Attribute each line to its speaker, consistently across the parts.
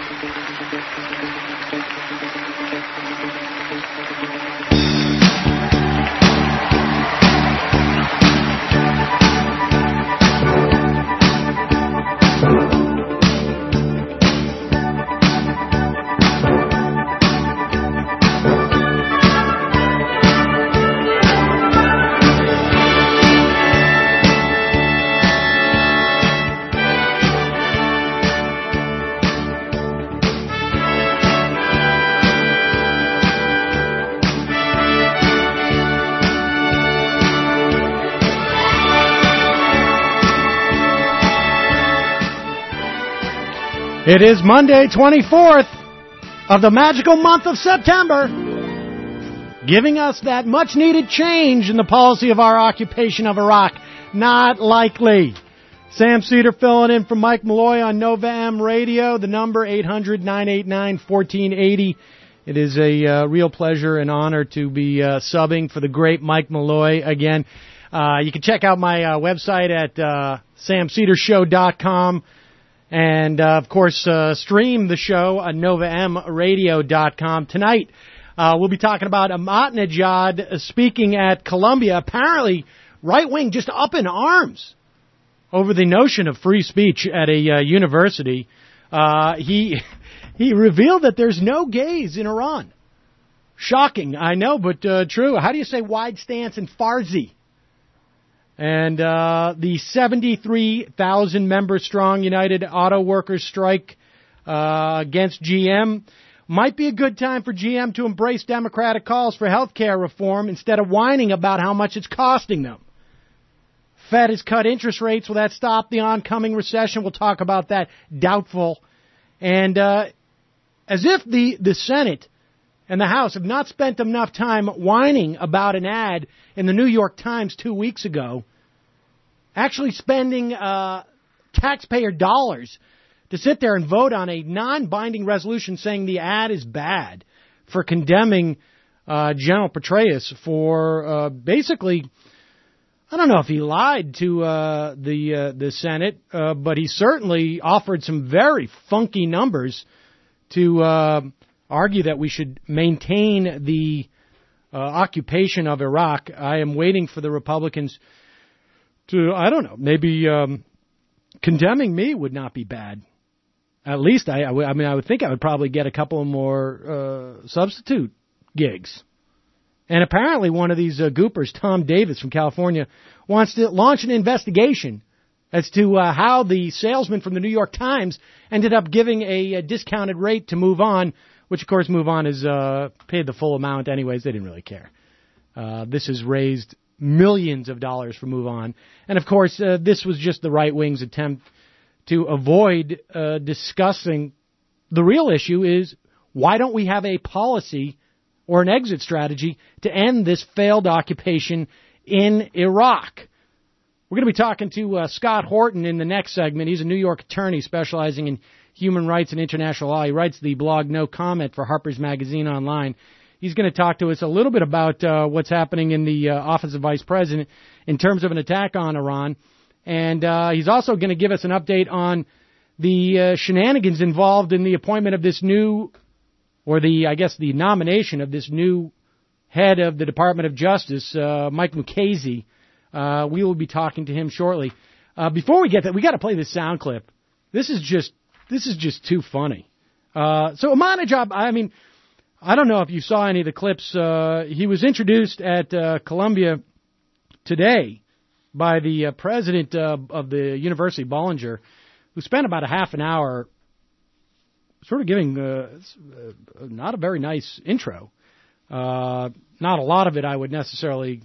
Speaker 1: It is Monday, 24th of the magical month of September, giving us that much-needed change in the policy of our occupation of Iraq. Not likely. Sam Cedar filling in for Mike Malloy on Nova M Radio. The number 800-989-1480. It is a real pleasure and honor to be subbing for the great Mike Malloy again. You can check out my website at samcedershow.com. And, of course, stream the show on NovaMRadio.com. Tonight, we'll be talking about Ahmadinejad speaking at Columbia. Apparently, right-wing just up in arms over the notion of free speech at a university. He revealed that there's no gays in Iran. Shocking, I know, but true. How do you say wide stance in Farsi? And the 73,000-member-strong United Auto Workers strike against GM might be a good time for GM to embrace Democratic calls for health care reform instead of whining about how much it's costing them. Fed has cut interest rates. Will that stop the oncoming recession? We'll talk about that. Doubtful. And as if the Senate and the House have not spent enough time whining about an ad in the New York Times 2 weeks ago, actually spending taxpayer dollars to sit there and vote on a non-binding resolution saying the ad is bad for condemning General Petraeus for basically, I don't know if he lied to the Senate, but he certainly offered some very funky numbers to argue that we should maintain the occupation of Iraq. I am waiting for the Republicans to, I don't know, maybe condemning me would not be bad. At least, I would think I would probably get a couple more substitute gigs. And apparently one of these goopers, Tom Davis from California, wants to launch an investigation as to how the salesman from the New York Times ended up giving a discounted rate to Move On, which, of course, Move On has paid the full amount anyways. They didn't really care. This has raised millions of dollars for Move On. And, of course, this was just the right-wing's attempt to avoid discussing the real issue is why don't we have a policy or an exit strategy to end this failed occupation in Iraq? We're going to be talking to Scott Horton in the next segment. He's a New York attorney specializing in human rights and international law. He writes the blog No Comment for Harper's Magazine Online. He's going to talk to us a little bit about what's happening in the office of vice president in terms of an attack on Iran. And he's also going to give us an update on the shenanigans involved in the appointment of this new, or the nomination of this new head of the Department of Justice, Mike Mukasey. We will be talking to him shortly. Before we get that, we got to play this sound clip. This is just too funny. So Ahmadinejad, I don't know if you saw any of the clips. He was introduced at Columbia today by the president of the University, Bollinger, who spent about a half an hour sort of giving not a very nice intro. Not a lot of it I would necessarily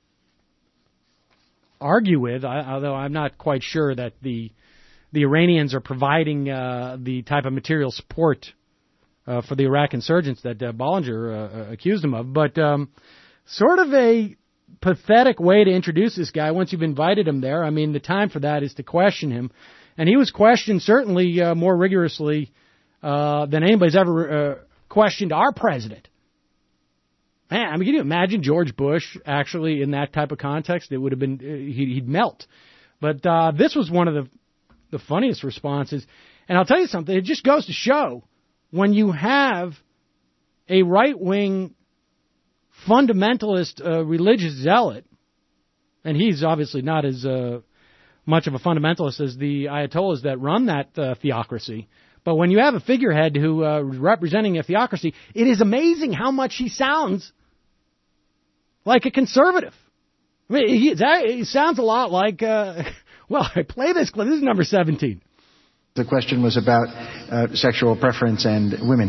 Speaker 1: argue with, although I'm not quite sure that the Iranians are providing the type of material support for the Iraq insurgents that Bollinger accused him of. But sort of a pathetic way to introduce this guy once you've invited him there. I mean, the time for that is to question him. And he was questioned certainly more rigorously than anybody's ever questioned our president. Man, can you imagine George Bush actually in that type of context? It would have been, he'd melt. But this was one of the funniest responses. And I'll tell you something, it just goes to show when you have a right-wing fundamentalist religious zealot, and he's obviously not as much of a fundamentalist as the Ayatollahs that run that theocracy, but when you have a figurehead who is representing a theocracy, it is amazing how much he sounds like a conservative. I mean, he sounds a lot like, well, I play this clip. This is number 17.
Speaker 2: The question was about sexual preference and women.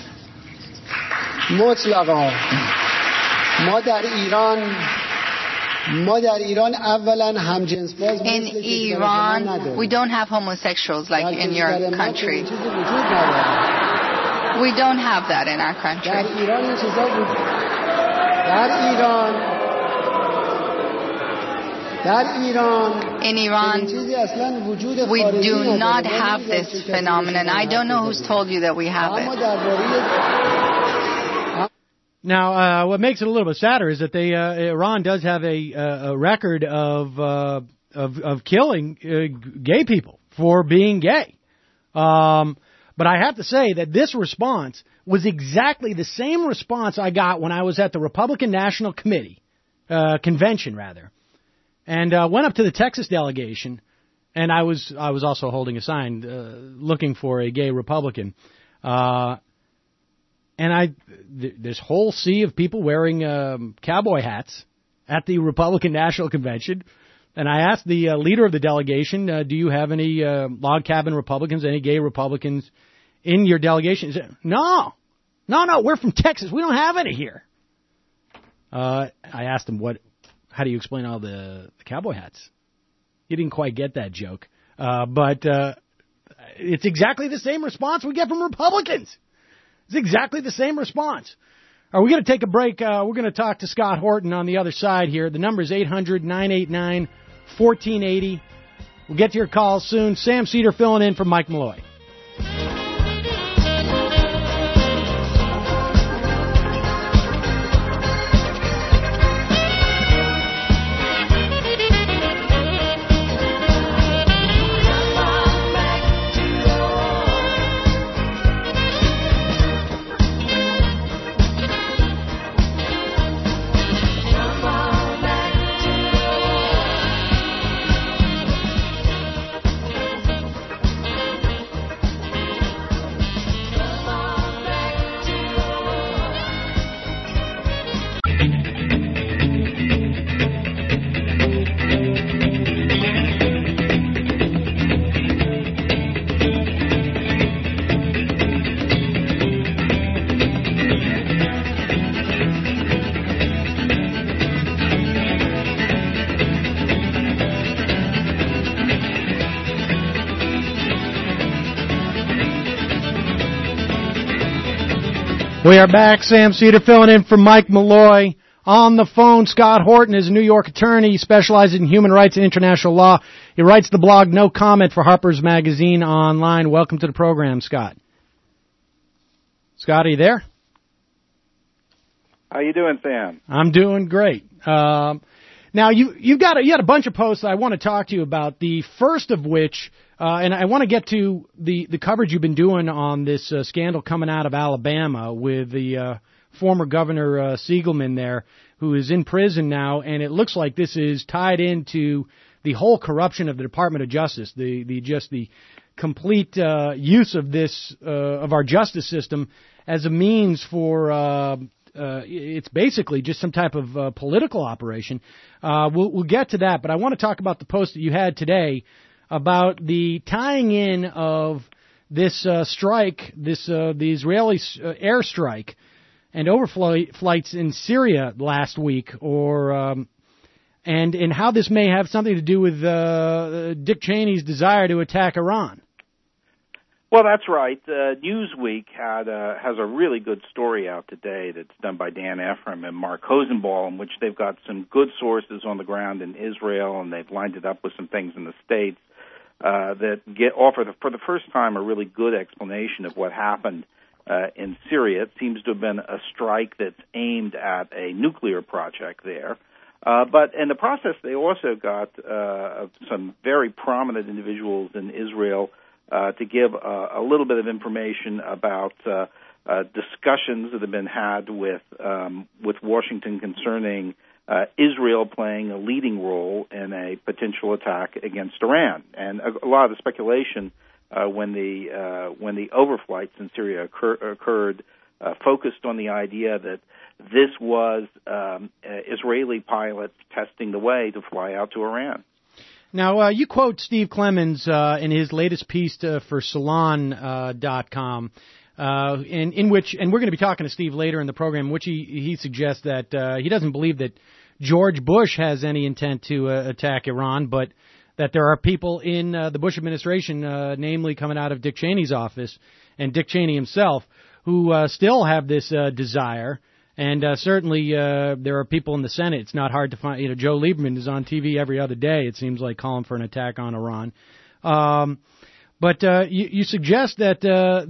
Speaker 3: مطلقا ما در ایران اولا همجنسباز
Speaker 4: In Iran, we don't have homosexuals like in your country. We don't have that in our country. In Iran, we do not have this phenomenon. I don't know who's told you that we have it.
Speaker 1: Now, what makes it a little bit sadder is that Iran does have a record of killing gay people for being gay. But I have to say that this response was exactly the same response I got when I was at the Republican National Committee, convention rather, and went up to the Texas delegation, and I was also holding a sign looking for a gay Republican. And this whole sea of people wearing cowboy hats at the Republican National Convention. And I asked the leader of the delegation, do you have any log cabin Republicans, any gay Republicans in your delegation? He said, no, we're from Texas. We don't have any here. I asked him, how do you explain all the cowboy hats? He didn't quite get that joke. But it's exactly the same response we get from Republicans. It's exactly the same response. We're going to take a break. We're going to talk to Scott Horton on the other side here. The number is 800-989-1480. We'll get to your calls soon. Sam Cedar filling in for Mike Malloy. We are back. Sam Cedar filling in for Mike Malloy. On the phone, Scott Horton is a New York attorney. He specializes in human rights and international law. He writes the blog No Comment for Harper's Magazine online. Welcome to the program, Scott. Scott, are you there?
Speaker 5: How you doing, Sam?
Speaker 1: I'm doing great. Now, you had a bunch of posts I want to talk to you about, the first of which, and I want to get to the coverage you've been doing on this scandal coming out of Alabama with the former Governor Siegelman there, who is in prison now, and it looks like this is tied into the whole corruption of the Department of Justice, the complete use of this of our justice system as a means for it's basically just some type of political operation. We'll get to that, but I want to talk about the post that you had today about the tying in of this strike, the Israeli airstrike and overflights in Syria last week, and how this may have something to do with Dick Cheney's desire to attack Iran.
Speaker 5: Well, that's right. Newsweek has a really good story out today that's done by Dan Ephraim and Mark Hosenball, in which they've got some good sources on the ground in Israel, and they've lined it up with some things in the States that offer, for the first time, a really good explanation of what happened in Syria. It seems to have been a strike that's aimed at a nuclear project there. But in the process, they also got some very prominent individuals in Israel to give a little bit of information about discussions that have been had with Washington concerning Israel playing a leading role in a potential attack against Iran. And a lot of the speculation when the overflights in Syria occurred focused on the idea that this was Israeli pilots testing the way to fly out to Iran.
Speaker 1: Now, you quote Steve Clemons in his latest piece for Salon.com, in which, and we're going to be talking to Steve later in the program, in which he suggests that he doesn't believe that George Bush has any intent to attack Iran, but that there are people in the Bush administration, namely coming out of Dick Cheney's office and Dick Cheney himself, who still have this desire. And certainly there are people in the Senate. It's not hard to find. You know, Joe Lieberman is on TV every other day, it seems like, calling for an attack on Iran. But you suggest that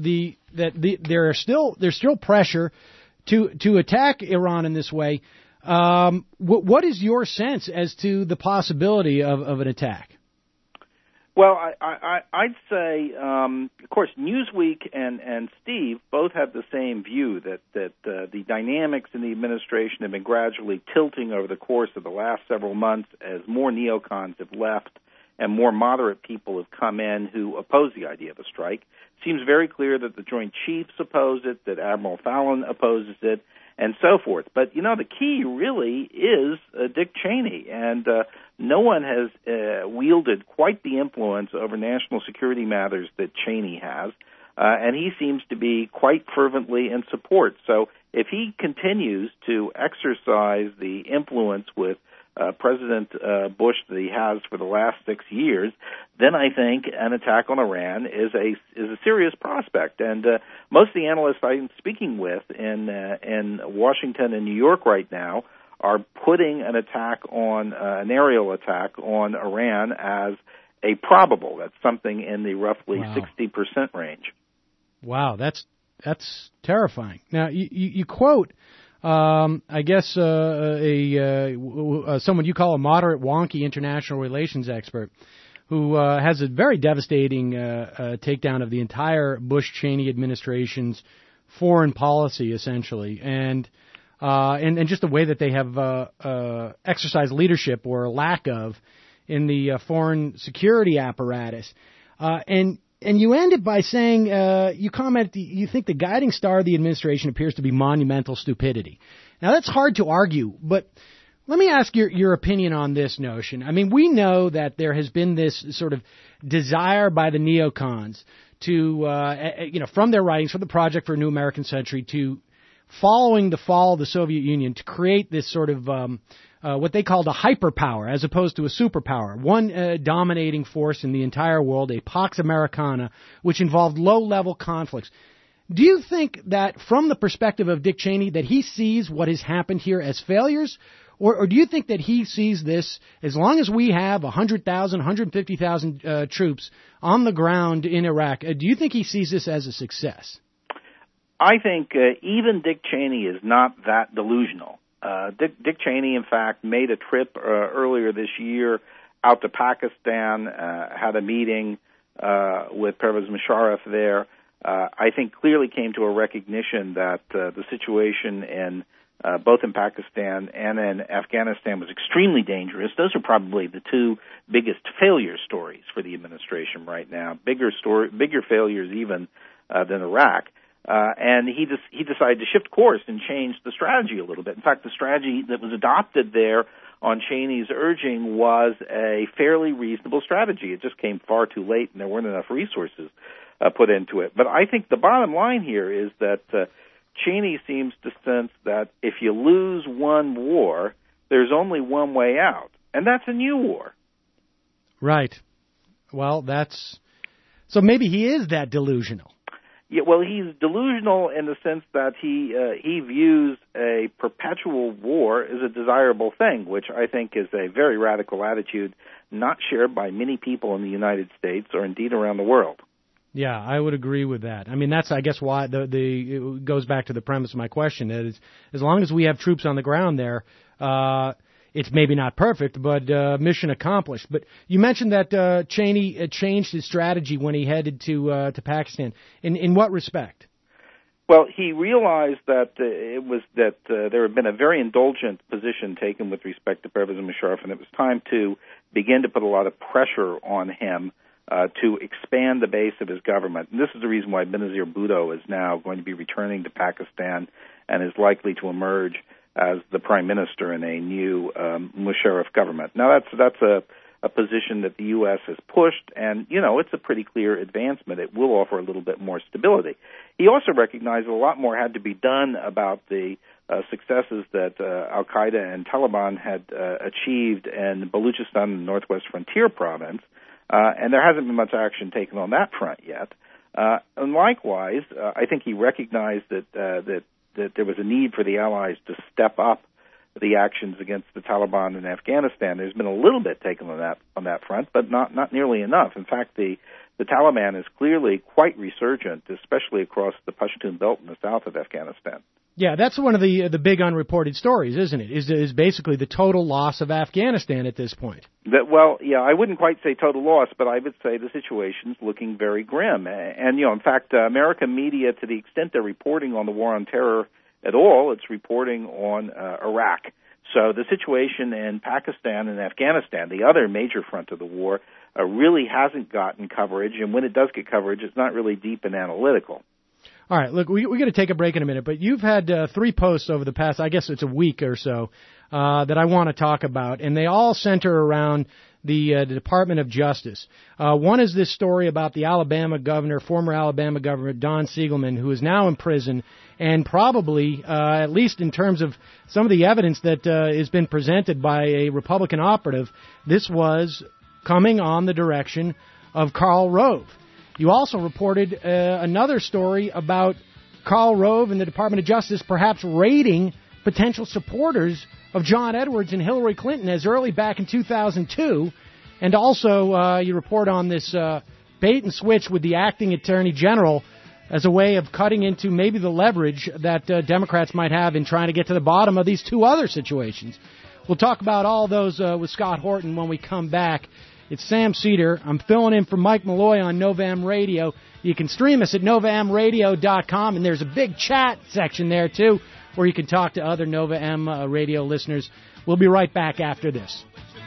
Speaker 1: there's still pressure to attack Iran in this way. What is your sense as to the possibility of an attack?
Speaker 5: Well, I'd say, of course, Newsweek and Steve both have the same view that the dynamics in the administration have been gradually tilting over the course of the last several months as more neocons have left and more moderate people have come in who oppose the idea of a strike. It seems very clear that the Joint Chiefs oppose it, that Admiral Fallon opposes it, and so forth. But, you know, the key really is Dick Cheney, and no one has wielded quite the influence over national security matters that Cheney has, and he seems to be quite fervently in support. So if he continues to exercise the influence with President Bush that he has for the last 6 years, then I think an attack on Iran is a serious prospect. And most of the analysts I'm speaking with in Washington and New York right now are putting an attack on an aerial attack on Iran as a probable. That's something in the roughly 60% range. Wow,
Speaker 1: that's terrifying. Now you quote. I guess someone you call a moderate wonky international relations expert who has a very devastating takedown of the entire Bush-Cheney administration's foreign policy, essentially, and just the way that they have exercised leadership or lack of in the foreign security apparatus. And you ended by saying, you comment, you think the guiding star of the administration appears to be monumental stupidity. Now, that's hard to argue, but let me ask your opinion on this notion. I mean, we know that there has been this sort of desire by the neocons to, from their writings, from the Project for a New American Century, to, following the fall of the Soviet Union, to create this sort of what they called a hyperpower as opposed to a superpower, one dominating force in the entire world, a Pax Americana, which involved low-level conflicts. Do you think that from the perspective of Dick Cheney that he sees what has happened here as failures, or do you think that he sees this, as long as we have 100,000, 150,000 troops on the ground in Iraq, do you think he sees this as a success?
Speaker 5: I think even Dick Cheney is not that delusional. Dick Cheney, in fact, made a trip earlier this year out to Pakistan, had a meeting with Pervez Musharraf there. I think clearly came to a recognition that the situation in both in Pakistan and in Afghanistan was extremely dangerous. Those are probably the two biggest failure stories for the administration right now, bigger failures even than Iraq. And he decided to shift course and change the strategy a little bit. In fact, the strategy that was adopted there on Cheney's urging was a fairly reasonable strategy. It just came far too late, and there weren't enough resources put into it. But I think the bottom line here is that Cheney seems to sense that if you lose one war, there's only one way out, and that's a new war.
Speaker 1: Right. Well, so maybe he is that delusional.
Speaker 5: Yeah, well, he's delusional in the sense that he views a perpetual war as a desirable thing, which I think is a very radical attitude not shared by many people in the United States or indeed around the world.
Speaker 1: Yeah, I would agree with that. I mean, that's, I guess, why it goes back to the premise of my question. That is, as long as we have troops on the ground there, it's maybe not perfect, but mission accomplished. But you mentioned that Cheney changed his strategy when he headed to Pakistan. In what respect?
Speaker 5: Well, he realized that there had been a very indulgent position taken with respect to Pervez Musharraf, and it was time to begin to put a lot of pressure on him to expand the base of his government. And this is the reason why Benazir Bhutto is now going to be returning to Pakistan and is likely to emerge as the prime minister in a new Musharraf government. Now, that's a position that the U.S. has pushed, and, it's a pretty clear advancement. It will offer a little bit more stability. He also recognized a lot more had to be done about the successes that al-Qaeda and Taliban had achieved in Baluchistan and Northwest Frontier Province, and there hasn't been much action taken on that front yet. And likewise, I think he recognized that there was a need for the allies to step up the actions against the Taliban in Afghanistan. There's been a little bit taken on that front, but not nearly enough. In fact, the Taliban is clearly quite resurgent, especially across the Pashtun Belt in the south of Afghanistan.
Speaker 1: Yeah, that's one of the big unreported stories, isn't it? Is basically the total loss of Afghanistan at this point.
Speaker 5: I wouldn't quite say total loss, but I would say the situation's looking very grim. And, in fact, American media, to the extent they're reporting on the war on terror at all, it's reporting on Iraq. So the situation in Pakistan and Afghanistan, the other major front of the war, really hasn't gotten coverage. And when it does get coverage, it's not really deep and analytical.
Speaker 1: All right, look, we're going to take a break in a minute, but you've had 3 posts over the past, I guess it's a week or so, that I want to talk about, and they all center around the Department of Justice. One is this story about the former Alabama governor, Don Siegelman, who is now in prison, and probably, at least in terms of some of the evidence that has been presented by a Republican operative, this was coming on the direction of Karl Rove. You also reported another story about Karl Rove and the Department of Justice perhaps raiding potential supporters of John Edwards and Hillary Clinton as early back in 2002. And also you report on this bait and switch with the acting attorney general as a way of cutting into maybe the leverage that Democrats might have in trying to get to the bottom of these 2 other situations. We'll talk about all those with Scott Horton when we come back. It's Sam Cedar. I'm filling in for Mike Malloy on NovaM Radio. You can stream us at NovaMRadio.com, and there's a big chat section there, too, where you can talk to other NovaM radio listeners. We'll be right back after this.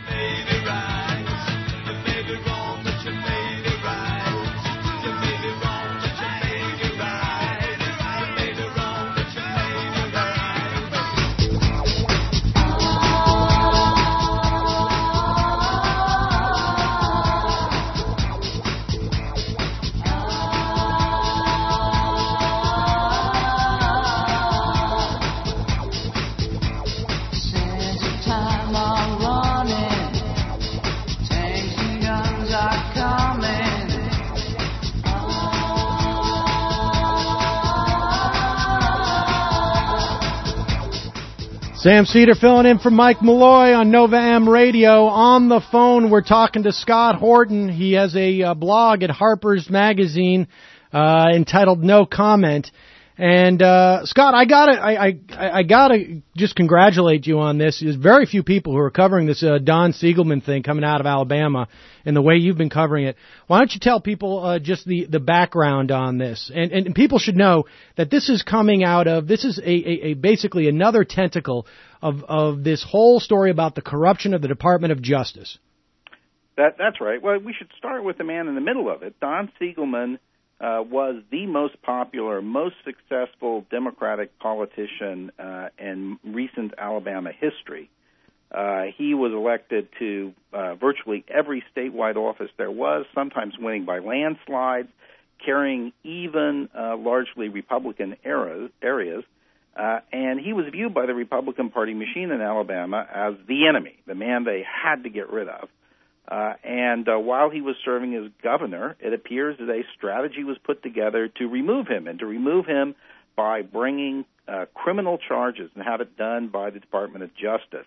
Speaker 1: Sam Cedar filling in for Mike Malloy on NovaM Radio. On the phone, we're talking to Scott Horton. He has a blog at Harper's Magazine entitled No Comment. And Scott, I gotta just congratulate you on this. There's very few people who are covering this Don Siegelman thing coming out of Alabama in the way you've been covering it. Why don't you tell people just the background on this? And people should know that this is coming out of, this is a basically another tentacle of this whole story about the corruption of the Department of Justice.
Speaker 5: That's right. Well, we should start with the man in the middle of it. Don Siegelman was the most popular, most successful Democratic politician in recent Alabama history. He was elected to virtually every statewide office there was, sometimes winning by landslides, carrying even largely Republican areas. And he was viewed by the Republican Party machine in Alabama as the enemy, the man they had to get rid of. And while he was serving as governor, it appears that a strategy was put together to remove him, and to remove him by bringing criminal charges, and have it done by the Department of Justice.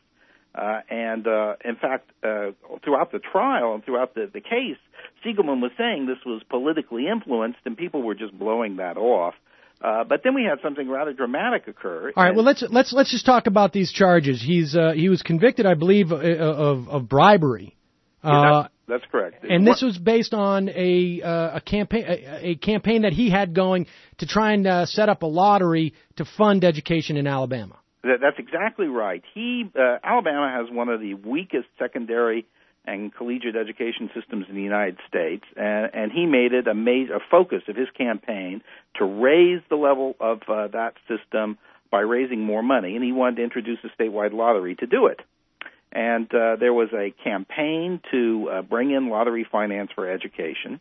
Speaker 5: In fact, throughout the trial and throughout the case, Siegelman was saying this was politically influenced, and people were just blowing that off. But then we had something rather dramatic occur.
Speaker 1: All right. Well, let's just talk about these charges. He was convicted, I believe, of bribery.
Speaker 5: That's correct.
Speaker 1: And this was based on a campaign that he had going to try and set up a lottery to fund education in Alabama.
Speaker 5: That's exactly right. Alabama has one of the weakest secondary and collegiate education systems in the United States, and he made it a focus of his campaign to raise the level of that system by raising more money, and he wanted to introduce a statewide lottery to do it. And there was a campaign to bring in lottery finance for education,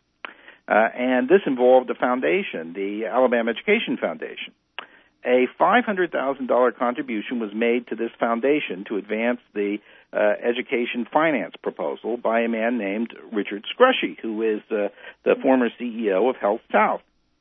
Speaker 5: and this involved a foundation, the Alabama Education Foundation. A $500,000 contribution was made to this foundation to advance the education finance proposal by a man named Richard Scrushy, who is the former CEO of Health South.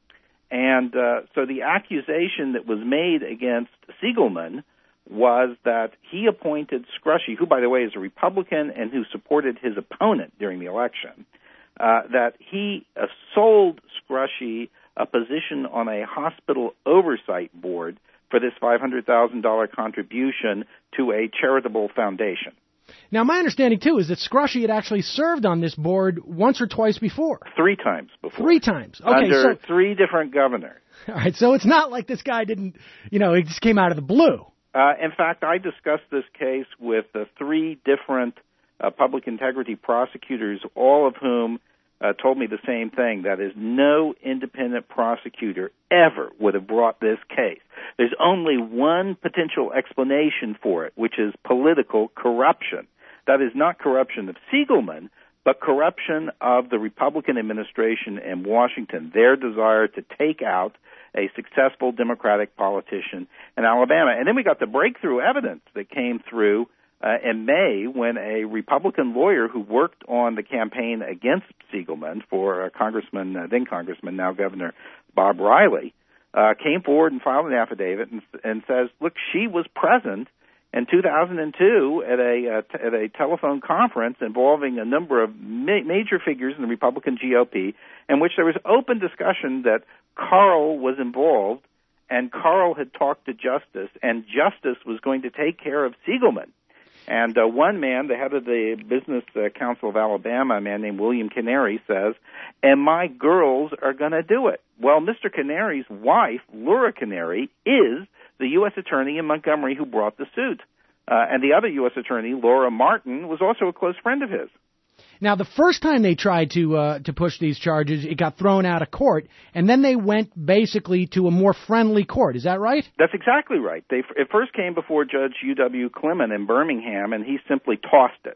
Speaker 5: And so the accusation that was made against Siegelman was that he appointed Scrushy, who, by the way, is a Republican and who supported his opponent during the election, that he sold Scrushy a position on a hospital oversight board for this $500,000 contribution to a charitable foundation.
Speaker 1: Now, my understanding, too, is that Scrushy had actually served on this board once or twice before.
Speaker 5: 3 times before.
Speaker 1: 3 times. Okay,
Speaker 5: under 3 different governors.
Speaker 1: All right, so it's not like this guy didn't, he just came out of the blue.
Speaker 5: In fact, I discussed this case with 3 different public integrity prosecutors, all of whom told me the same thing. That is, no independent prosecutor ever would have brought this case. There's only one potential explanation for it, which is political corruption. That is not corruption of Siegelman, but corruption of the Republican administration in Washington, their desire to take out a successful Democratic politician in Alabama. And then we got the breakthrough evidence that came through in May when a Republican lawyer who worked on the campaign against Siegelman for then Congressman, now Governor Bob Riley, came forward and filed an affidavit and says, look, she was present in 2002 at a telephone conference involving a number of major figures in the Republican GOP, in which there was open discussion that Carl was involved, and Carl had talked to Justice, and Justice was going to take care of Siegelman. And one man, the head of the Business Council of Alabama, a man named William Canary, says, and my girls are going to do it. Well, Mr. Canary's wife, Laura Canary, is the U.S. attorney in Montgomery who brought the suit. And the other U.S. attorney, Laura Martin, was also a close friend of his.
Speaker 1: Now, the first time they tried to push these charges, it got thrown out of court, and then they went basically to a more friendly court. Is that right?
Speaker 5: That's exactly right. It first came before Judge U.W. Clement in Birmingham, and he simply tossed it.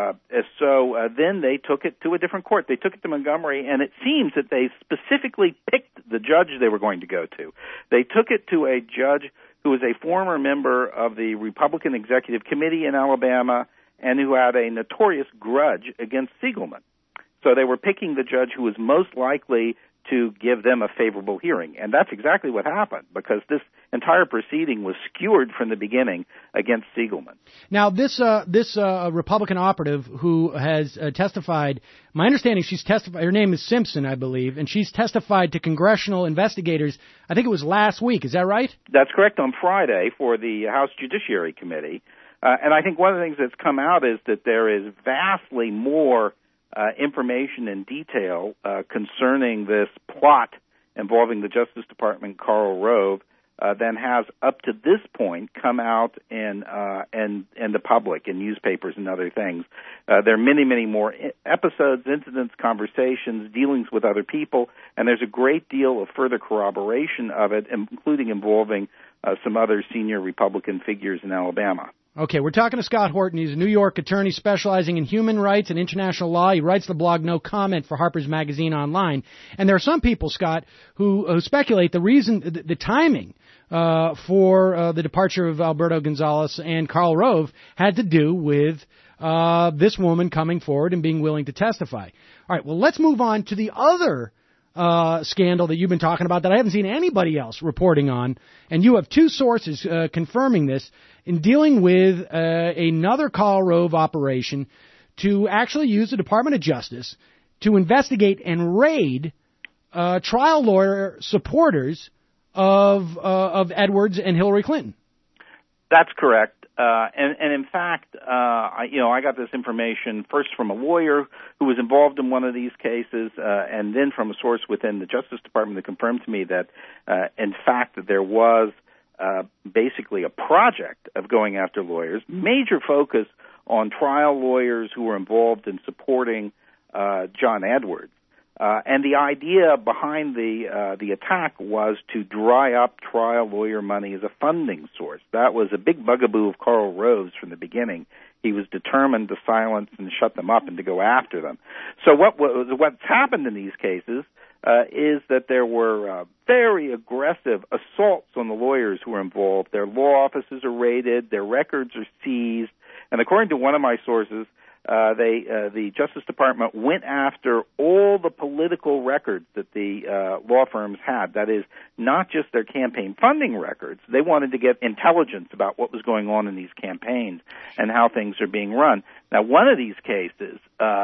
Speaker 5: So then they took it to a different court. They took it to Montgomery, and it seems that they specifically picked the judge they were going to go to. They took it to a judge who was a former member of the Republican Executive Committee in Alabama and who had a notorious grudge against Siegelman. So they were picking the judge who was most likely to give them a favorable hearing. And that's exactly what happened, because this entire proceeding was skewered from the beginning against Siegelman.
Speaker 1: Now, this Republican operative who has testified, my understanding she's testified, her name is Simpson, I believe, and she's testified to congressional investigators, I think it was last week. Is that right?
Speaker 5: That's correct, on Friday for the House Judiciary Committee. And I think one of the things that's come out is that there is vastly more information and detail concerning this plot involving the Justice Department, Karl Rove, than has up to this point come out in the public, in newspapers and other things. There are many, many more episodes, incidents, conversations, dealings with other people, and there's a great deal of further corroboration of it, including involving some other senior Republican figures in Alabama.
Speaker 1: Okay, we're talking to Scott Horton. He's a New York attorney specializing in human rights and international law. He writes the blog No Comment for Harper's Magazine Online. And there are some people, Scott, who speculate the reason, the timing for the departure of Alberto Gonzales and Karl Rove had to do with this woman coming forward and being willing to testify. All right, well, let's move on to the other scandal that you've been talking about that I haven't seen anybody else reporting on, and you have 2 sources confirming this, in dealing with another Karl Rove operation to actually use the Department of Justice to investigate and raid trial lawyer supporters of Edwards and Hillary Clinton.
Speaker 5: That's correct. And in fact, I got this information first from a lawyer who was involved in one of these cases, and then from a source within the Justice Department that confirmed to me that, in fact, that there was basically a project of going after lawyers, major focus on trial lawyers who were involved in supporting John Edwards. And the idea behind the attack was to dry up trial lawyer money as a funding source. That was a big bugaboo of Karl Rove's from the beginning. He was determined to silence and shut them up and to go after them. So what's happened in these cases is that there were very aggressive assaults on the lawyers who were involved. Their law offices are raided, their records are seized, and according to one of my sources, the Justice Department went after all the political records that the law firms had. That is, not just their campaign funding records. They wanted to get intelligence about what was going on in these campaigns and how things are being run. Now, one of these cases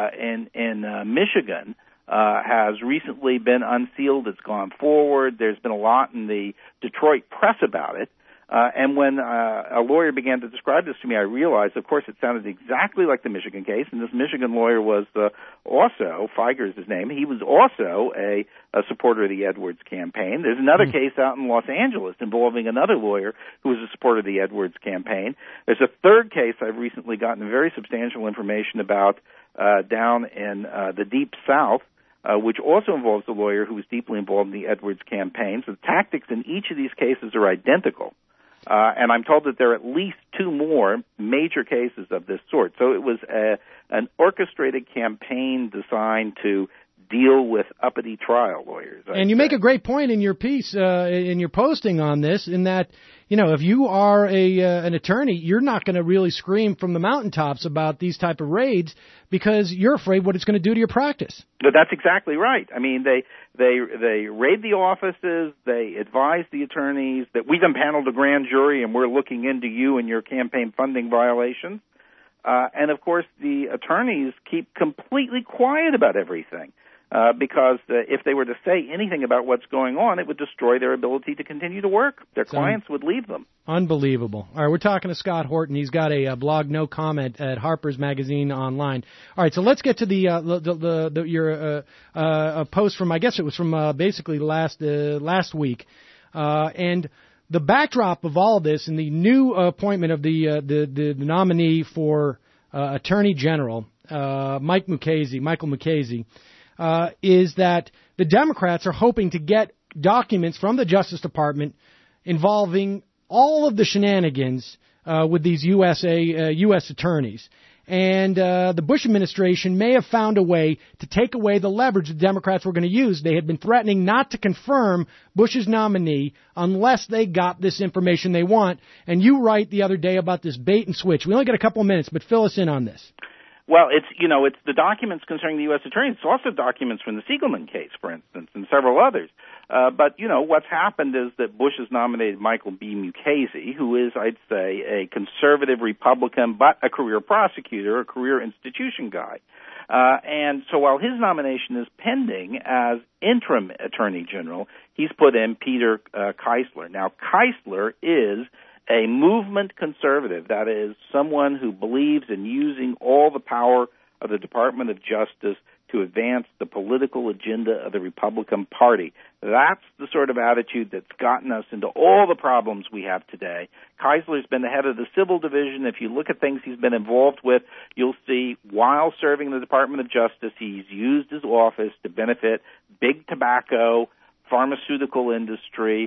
Speaker 5: in Michigan has recently been unsealed. It's gone forward. There's been a lot in the Detroit press about it. And when a lawyer began to describe this to me, I realized, of course, it sounded exactly like the Michigan case. And this Michigan lawyer was also, Feiger is his name, he was also a supporter of the Edwards campaign. There's another case out in Los Angeles involving another lawyer who was a supporter of the Edwards campaign. There's a third case I've recently gotten very substantial information about down in the Deep South, which also involves a lawyer who was deeply involved in the Edwards campaign. So the tactics in each of these cases are identical. And I'm told that there are at least two more major cases of this sort. So it was an orchestrated campaign designed to deal with uppity trial lawyers.
Speaker 1: And you make a great point in your piece, in your posting on this, in that, if you are an attorney, you're not going to really scream from the mountaintops about these type of raids because you're afraid what it's going to do to your practice.
Speaker 5: But that's exactly right. I mean, they raid the offices, they advise the attorneys that we've impaneled a grand jury and we're looking into you and your campaign funding violations. And, of course, the attorneys keep completely quiet about everything. Because if they were to say anything about what's going on, it would destroy their ability to continue to work. Their clients would leave them.
Speaker 1: Unbelievable. All right, we're talking to Scott Horton. He's got a blog, No Comment, at Harper's Magazine Online. All right, so let's get to your post from, I guess it was from basically last week, and the backdrop of all of this and the new appointment of the nominee for Attorney General, Michael Mukasey. Is that the Democrats are hoping to get documents from the Justice Department involving all of the shenanigans with these U.S. attorneys. And the Bush administration may have found a way to take away the leverage the Democrats were going to use. They had been threatening not to confirm Bush's nominee unless they got this information they want. And you write the other day about this bait and switch. We only got a couple of minutes, but fill us in on this.
Speaker 5: Well, it's the documents concerning the U.S. attorneys. It's also documents from the Siegelman case, for instance, and several others. But what's happened is that Bush has nominated Michael B. Mukasey, who is, I'd say, a conservative Republican, but a career prosecutor, a career institution guy. And so while his nomination is pending as interim attorney general, he's put in Peter Keisler. Now, Keisler is a movement conservative, that is, someone who believes in using all the power of the Department of Justice to advance the political agenda of the Republican Party. That's the sort of attitude that's gotten us into all the problems we have today. Keisler's been the head of the Civil Division. If you look at things he's been involved with, you'll see while serving the Department of Justice, he's used his office to benefit big tobacco, pharmaceutical industry,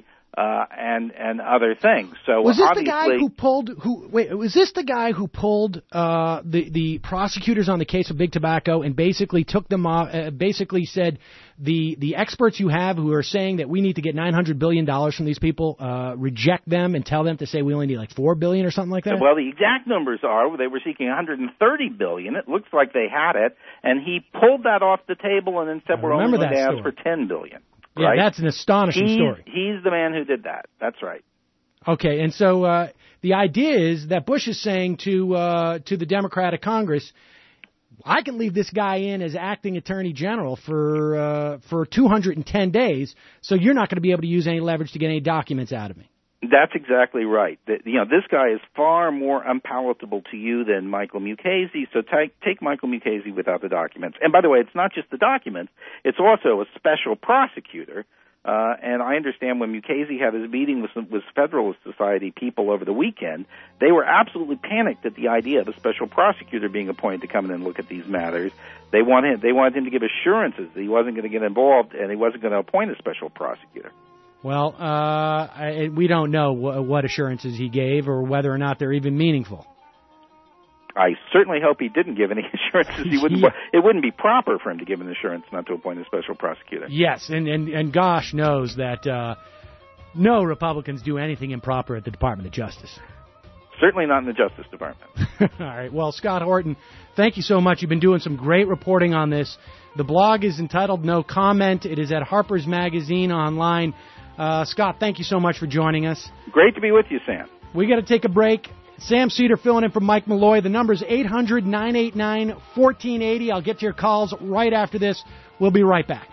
Speaker 5: and other things. So
Speaker 1: was this the guy who pulled? Was this the guy who pulled the prosecutors on the case of Big Tobacco and basically took them off? Basically said the experts you have who are saying that we need to get $900 billion from these people, reject them and tell them to say we only need like $4 billion or something like that.
Speaker 5: Well, the exact numbers are they were seeking $130 billion. It looks like they had it, and he pulled that off the table and then said we're only going to ask for $10 billion.
Speaker 1: Yeah,
Speaker 5: right?
Speaker 1: That's an astonishing story.
Speaker 5: He's the man who did that. That's right.
Speaker 1: Okay, and so the idea is that Bush is saying to the Democratic Congress, I can leave this guy in as acting attorney general for 210 days, so you're not going to be able to use any leverage to get any documents out of me.
Speaker 5: That's exactly right. This guy is far more unpalatable to you than Michael Mukasey, so take Michael Mukasey without the documents. And by the way, it's not just the documents, it's also a special prosecutor. And I understand when Mukasey had his meeting with Federalist Society people over the weekend, they were absolutely panicked at the idea of a special prosecutor being appointed to come in and look at these matters. They wanted him to give assurances that he wasn't going to get involved and he wasn't going to appoint a special prosecutor.
Speaker 1: Well, we don't know what assurances he gave or whether or not they're even meaningful.
Speaker 5: I certainly hope he didn't give any assurances. It wouldn't be proper for him to give an assurance not to appoint a special prosecutor.
Speaker 1: Yes, and gosh knows that no Republicans do anything improper at the Department of Justice.
Speaker 5: Certainly not in the Justice Department.
Speaker 1: All right. Well, Scott Horton, thank you so much. You've been doing some great reporting on this. The blog is entitled No Comment. It is at Harper's Magazine online. Scott, thank you so much for joining us.
Speaker 5: Great to be with you, Sam.
Speaker 1: We got to take a break. Sam Seder filling in for Mike Malloy. The number is 800-989-1480. I'll get to your calls right after this. We'll be right back.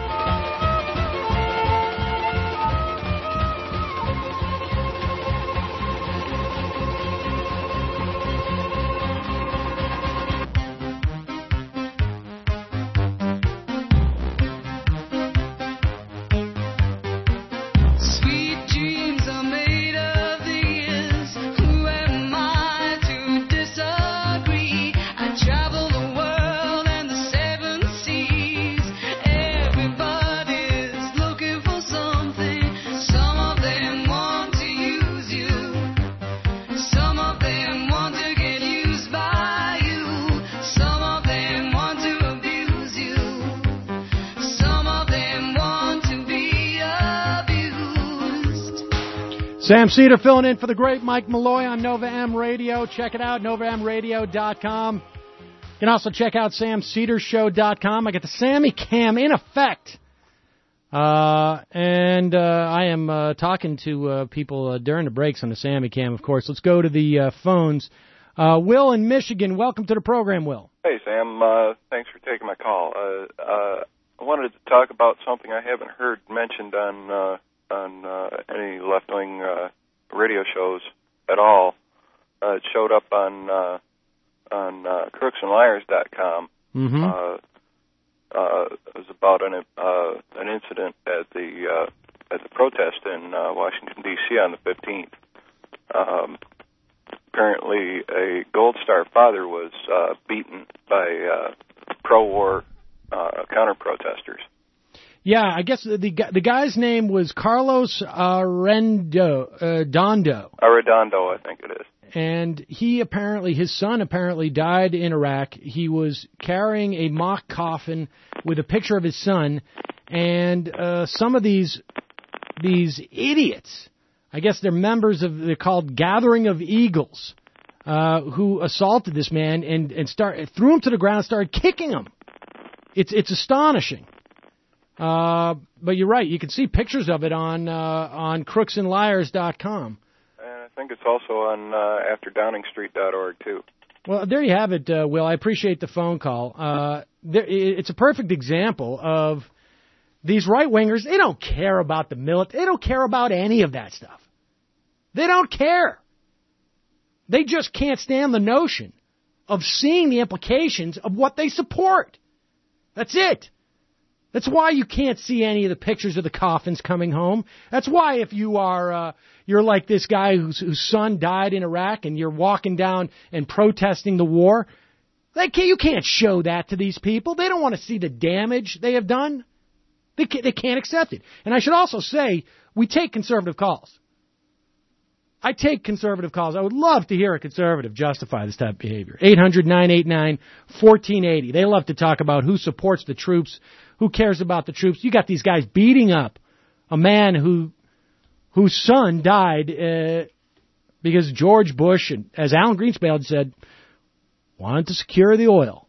Speaker 1: Sam Seder filling in for the great Mike Malloy on Nova M Radio. Check it out, NovaMRadio.com. You can also check out SamSederShow.com. I got the Sammy Cam in effect. And I am talking to people during the breaks on the Sammy Cam, of course. Let's go to the phones. Will in Michigan, welcome to the program, Will.
Speaker 6: Hey, Sam. Thanks for taking my call. I wanted to talk about something I haven't heard mentioned on any left-wing radio shows at all. It showed up on crooksandliars.com.
Speaker 1: Mm-hmm.
Speaker 6: It was about an incident at the protest in Washington D.C. on the 15th. Apparently, a Gold Star father was beaten by pro-war counter-protesters.
Speaker 1: Yeah, I guess the guy's name was Carlos Arredondo.
Speaker 6: Arredondo, I think it is.
Speaker 1: And his son apparently died in Iraq. He was carrying a mock coffin with a picture of his son, and some of these idiots, I guess they're called Gathering of Eagles, who assaulted this man and threw him to the ground and started kicking him. It's astonishing. But you're right. You can see pictures of it on crooksandliars.com.
Speaker 6: And I think it's also on afterdowningstreet.org, too.
Speaker 1: Well, there you have it, Will. I appreciate the phone call. It's a perfect example of these right-wingers. They don't care about the military. They don't care about any of that stuff. They don't care. They just can't stand the notion of seeing the implications of what they support. That's it. That's why you can't see any of the pictures of the coffins coming home. That's why if you are, you're like this guy whose son died in Iraq and you're walking down and protesting the war, you can't show that to these people. They don't want to see the damage they have done. They can't accept it. And I should also say, we take conservative calls. I take conservative calls. I would love to hear a conservative justify this type of behavior. 800-989-1480. They love to talk about who supports the troops, who cares about the troops. You got these guys beating up a man whose son died because George Bush, and as Alan Greenspan said, wanted to secure the oil.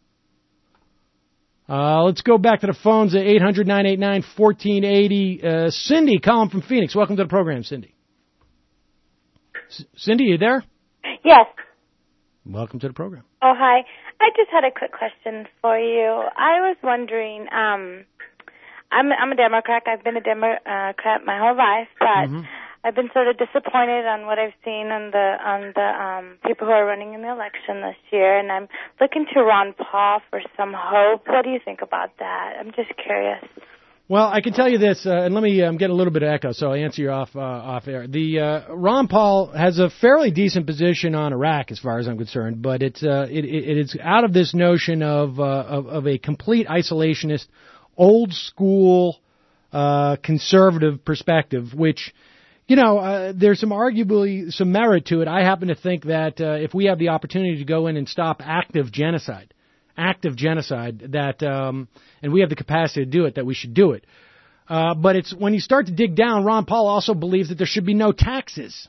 Speaker 1: Let's go back to the phones at 800-989-1480. Cindy, calling from Phoenix. Welcome to the program, Cindy. Cindy, you there?
Speaker 7: Yes.
Speaker 1: Welcome to the program.
Speaker 7: Oh, hi. I just had a quick question for you. I was wondering, I'm a Democrat. I've been a Democrat my whole life, but I've been sort of disappointed on what I've seen on the people who are running in the election this year, and I'm looking to Ron Paul for some hope. What do you think about that? I'm just curious.
Speaker 1: Well, I can tell you this, and let me get a little bit of echo, so I'll answer you off air. The Ron Paul has a fairly decent position on Iraq, as far as I'm concerned, but it's out of this notion of a complete isolationist, old school conservative perspective, which, you know, there's arguably some merit to it. I happen to think that if we have the opportunity to go in and stop active genocide, that and we have the capacity to do it, that we should do it. But it's when you start to dig down, Ron Paul also believes that there should be no taxes.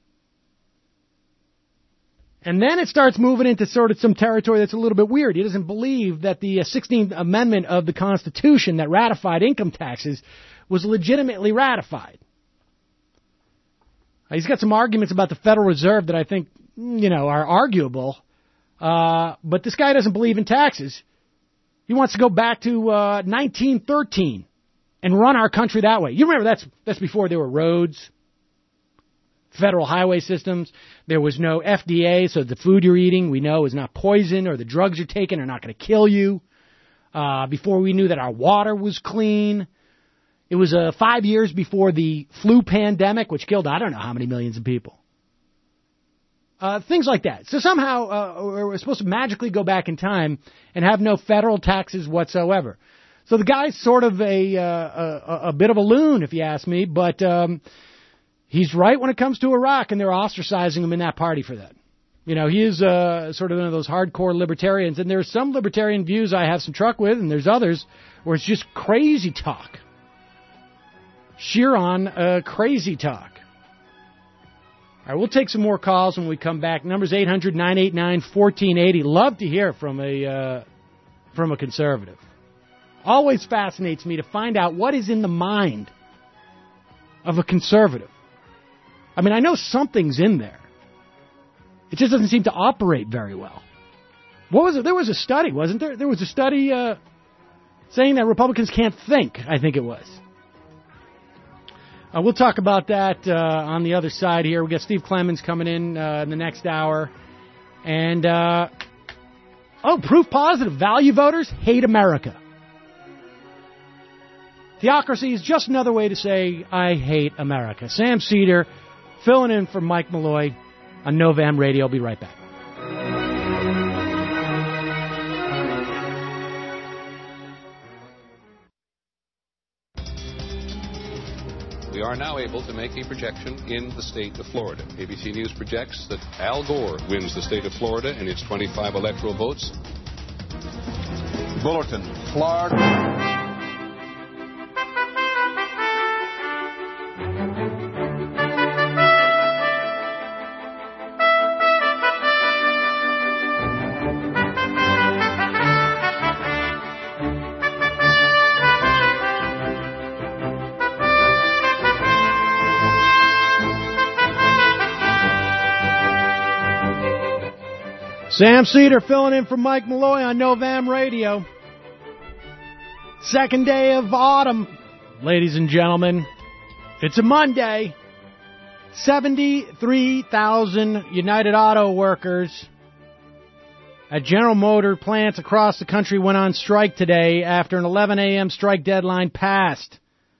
Speaker 1: And then it starts moving into sort of some territory that's a little bit weird. He doesn't believe that the 16th Amendment of the Constitution that ratified income taxes was legitimately ratified. He's got some arguments about the Federal Reserve that I think, are arguable. But this guy doesn't believe in taxes. He wants to go back to 1913 and run our country that way. You remember that's before there were roads, federal highway systems. There was no FDA, so the food you're eating we know is not poison, or the drugs you're taking are not going to kill you. Before we knew that our water was clean. It was 5 years before the flu pandemic, which killed I don't know how many millions of people. Things like that. So somehow we're supposed to magically go back in time and have no federal taxes whatsoever. So the guy's sort of a bit of a loon, if you ask me, but he's right when it comes to Iraq, and they're ostracizing him in that party for that. He is sort of one of those hardcore libertarians, and there's some libertarian views I have some truck with, and there's others where it's just crazy talk. Sheer on crazy talk. All right, we'll take some more calls when we come back. Number's 800-989-1480. Love to hear from a conservative. Always fascinates me to find out what is in the mind of a conservative. I mean, I know something's in there. It just doesn't seem to operate very well. What was it? There was a study, wasn't there? There was a study saying that Republicans can't think, I think it was. We'll talk about that on the other side here. We've got Steve Clemens coming in the next hour. And, proof positive. Value voters hate America. Theocracy is just another way to say, I hate America. Sam Cedar filling in for Mike Malloy on Novam Radio. I'll be right back.
Speaker 8: We are now able to make a projection in the state of Florida. ABC News projects that Al Gore wins the state of Florida in its 25 electoral votes.
Speaker 9: Bulletin, Florida.
Speaker 1: Sam Cedar filling in for Mike Malloy on Novam Radio. Second day of autumn, ladies and gentlemen. It's a Monday. 73,000 United Auto workers at General Motors plants across the country went on strike today after an 11 a.m. strike deadline passed.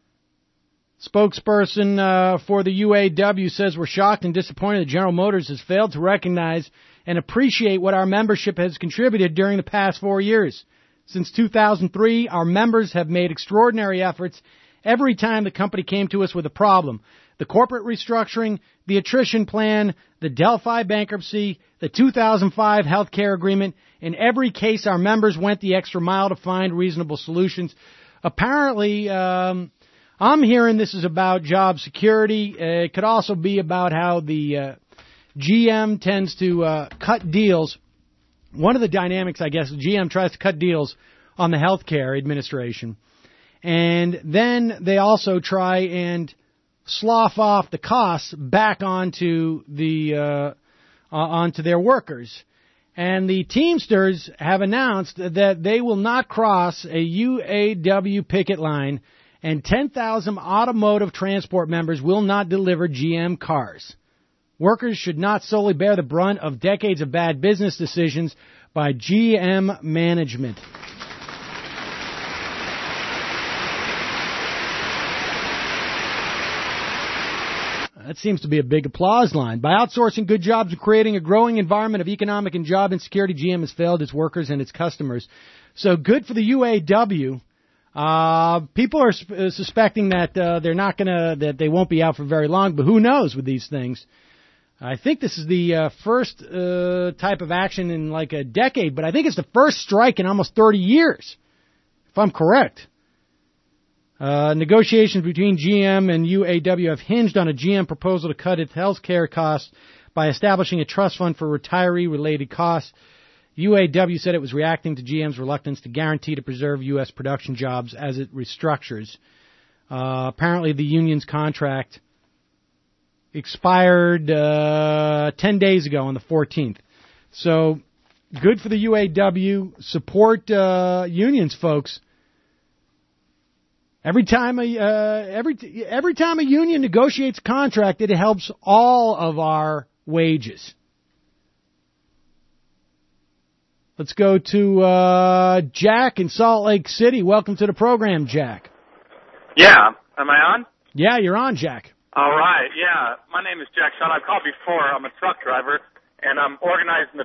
Speaker 1: Spokesperson for the UAW says we're shocked and disappointed that General Motors has failed to recognize and appreciate what our membership has contributed during the past 4 years. Since 2003, our members have made extraordinary efforts every time the company came to us with a problem. The corporate restructuring, the attrition plan, the Delphi bankruptcy, the 2005 health care agreement. In every case, our members went the extra mile to find reasonable solutions. Apparently, I'm hearing this is about job security. It could also be about how the GM tends to cut deals. One of the dynamics, I guess, GM tries to cut deals on the health care administration. And then they also try and slough off the costs back onto the onto their workers. And the Teamsters have announced that they will not cross a UAW picket line, and 10,000 automotive transport members will not deliver GM cars. Workers should not solely bear the brunt of decades of bad business decisions by GM management. That seems to be a big applause line. By outsourcing good jobs and creating a growing environment of economic and job insecurity, GM has failed its workers and its customers. So good for the UAW. People are suspecting that that they won't be out for very long, but who knows with these things. I think this is the first type of action in like a decade, but I think it's the first strike in almost 30 years, if I'm correct. Negotiations between GM and UAW have hinged on a GM proposal to cut its health care costs by establishing a trust fund for retiree-related costs. UAW said it was reacting to GM's reluctance to guarantee to preserve U.S. production jobs as it restructures. Apparently, the union's contract expired 10 days ago on the 14th. So, good for the UAW. Support unions, folks. Every time a union negotiates a contract, it helps all of our wages. Let's go to Jack in Salt Lake City. Welcome to the program, Jack.
Speaker 9: Yeah. Am I on?
Speaker 1: Yeah, you're on, Jack.
Speaker 9: All right. Yeah. My name is Jack Shaw. I've called before. I'm a truck driver, and I'm organizing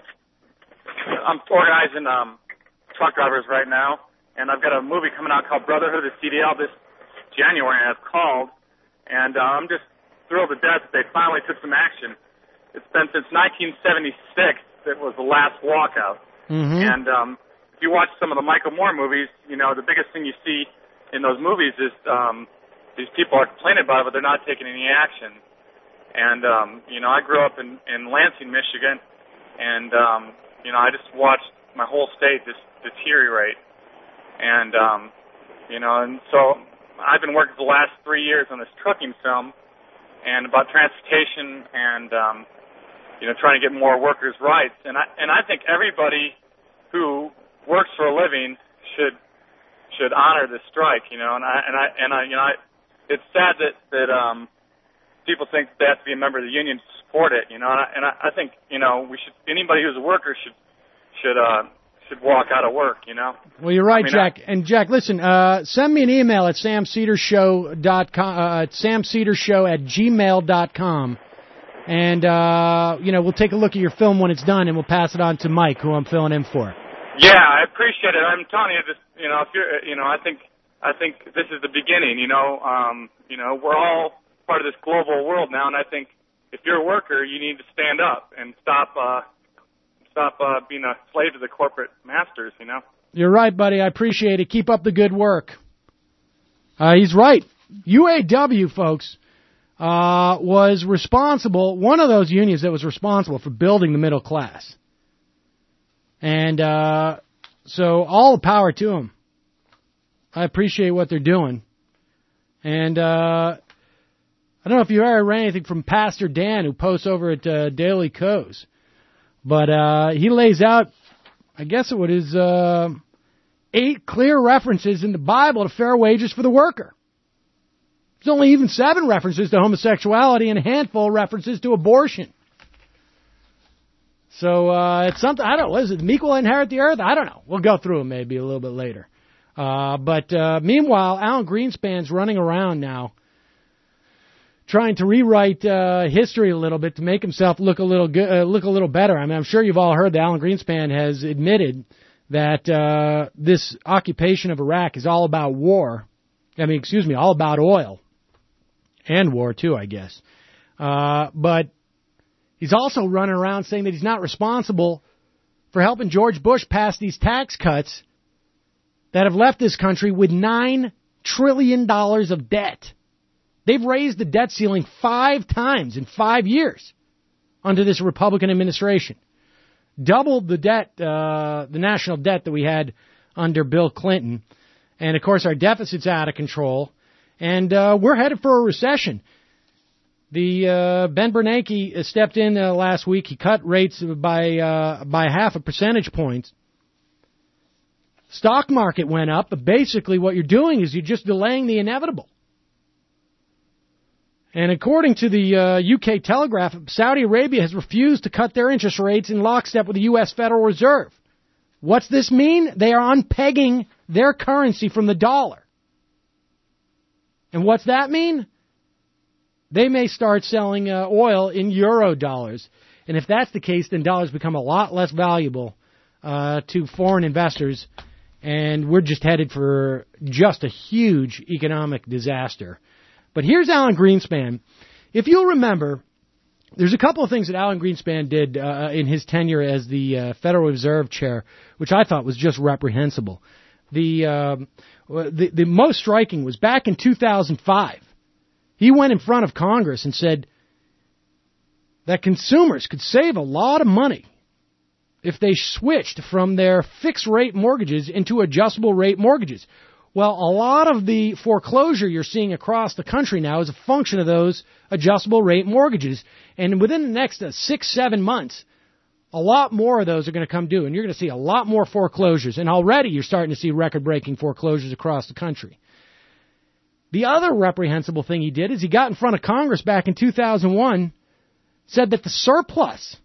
Speaker 9: truck drivers right now. And I've got a movie coming out called Brotherhood of the CDL this January, I've called. And I'm just thrilled to death that they finally took some action. It's been since 1976 that was the last walkout. Mm-hmm. And if you watch some of the Michael Moore movies, you know, the biggest thing you see in those movies is these people are complaining about it, but they're not taking any action. And, you know, I grew up in Lansing, Michigan, and, you know, I just watched my whole state just deteriorate. And, you know, and so I've been working for the last 3 years on this trucking film and about transportation and, you know, trying to get more workers' rights. And I think everybody who works for a living should honor this strike, you know, and it's sad that people think they have to be a member of the union to support it, you know, and I think, you know, anybody who's a worker should walk out of work, you know.
Speaker 1: Well, you're right, Jack. And Jack, listen, send me an email at samcedershow@gmail.com, and you know, we'll take a look at your film when it's done, and we'll pass it on to Mike, who I'm filling in for.
Speaker 9: Yeah, I appreciate it. I'm telling you, this, you know, if you're, you know, I think this is the beginning. You know, we're all part of this global world now, and I think if you're a worker, you need to stand up and stop being a slave to the corporate masters, you know?
Speaker 1: You're right, buddy. I appreciate it. Keep up the good work. He's right. UAW, folks, was responsible, one of those unions that was responsible for building the middle class. And so all the power to them. I appreciate what they're doing. And I don't know if you ever read anything from Pastor Dan, who posts over at Daily Kos. But he lays out, I guess it was 8 clear references in the Bible to fair wages for the worker. There's only even 7 references to homosexuality and a handful of references to abortion. So it's something, I don't know, is it the meek will inherit the earth? I don't know. We'll go through it maybe a little bit later. But meanwhile, Alan Greenspan's running around now, trying to rewrite history a little bit to make himself look a little better. I mean, I'm sure you've all heard that Alan Greenspan has admitted that this occupation of Iraq is all about war. All about oil and war too, I guess. But he's also running around saying that he's not responsible for helping George Bush pass these tax cuts that have left this country with $9 trillion of debt. They've raised the debt ceiling 5 times in 5 years under this Republican administration. Doubled the debt, the national debt that we had under Bill Clinton. And, of course, our deficit's out of control. And we're headed for a recession. Ben Bernanke stepped in last week. He cut rates by half a percentage point. Stock market went up, but basically what you're doing is you're just delaying the inevitable. And according to the UK Telegraph, Saudi Arabia has refused to cut their interest rates in lockstep with the U.S. Federal Reserve. What's this mean? They are unpegging their currency from the dollar. And what's that mean? They may start selling oil in euro dollars. And if that's the case, then dollars become a lot less valuable to foreign investors. And we're just headed for just a huge economic disaster. But here's Alan Greenspan. If you'll remember, there's a couple of things that Alan Greenspan did in his tenure as the Federal Reserve Chair, which I thought was just reprehensible. The most striking was back in 2005. He went in front of Congress and said that consumers could save a lot of money if they switched from their fixed-rate mortgages into adjustable-rate mortgages. Well, a lot of the foreclosure you're seeing across the country now is a function of those adjustable-rate mortgages. And within the next 6-7 months, a lot more of those are going to come due, and you're going to see a lot more foreclosures. And already you're starting to see record-breaking foreclosures across the country. The other reprehensible thing he did is he got in front of Congress back in 2001, said that the surplus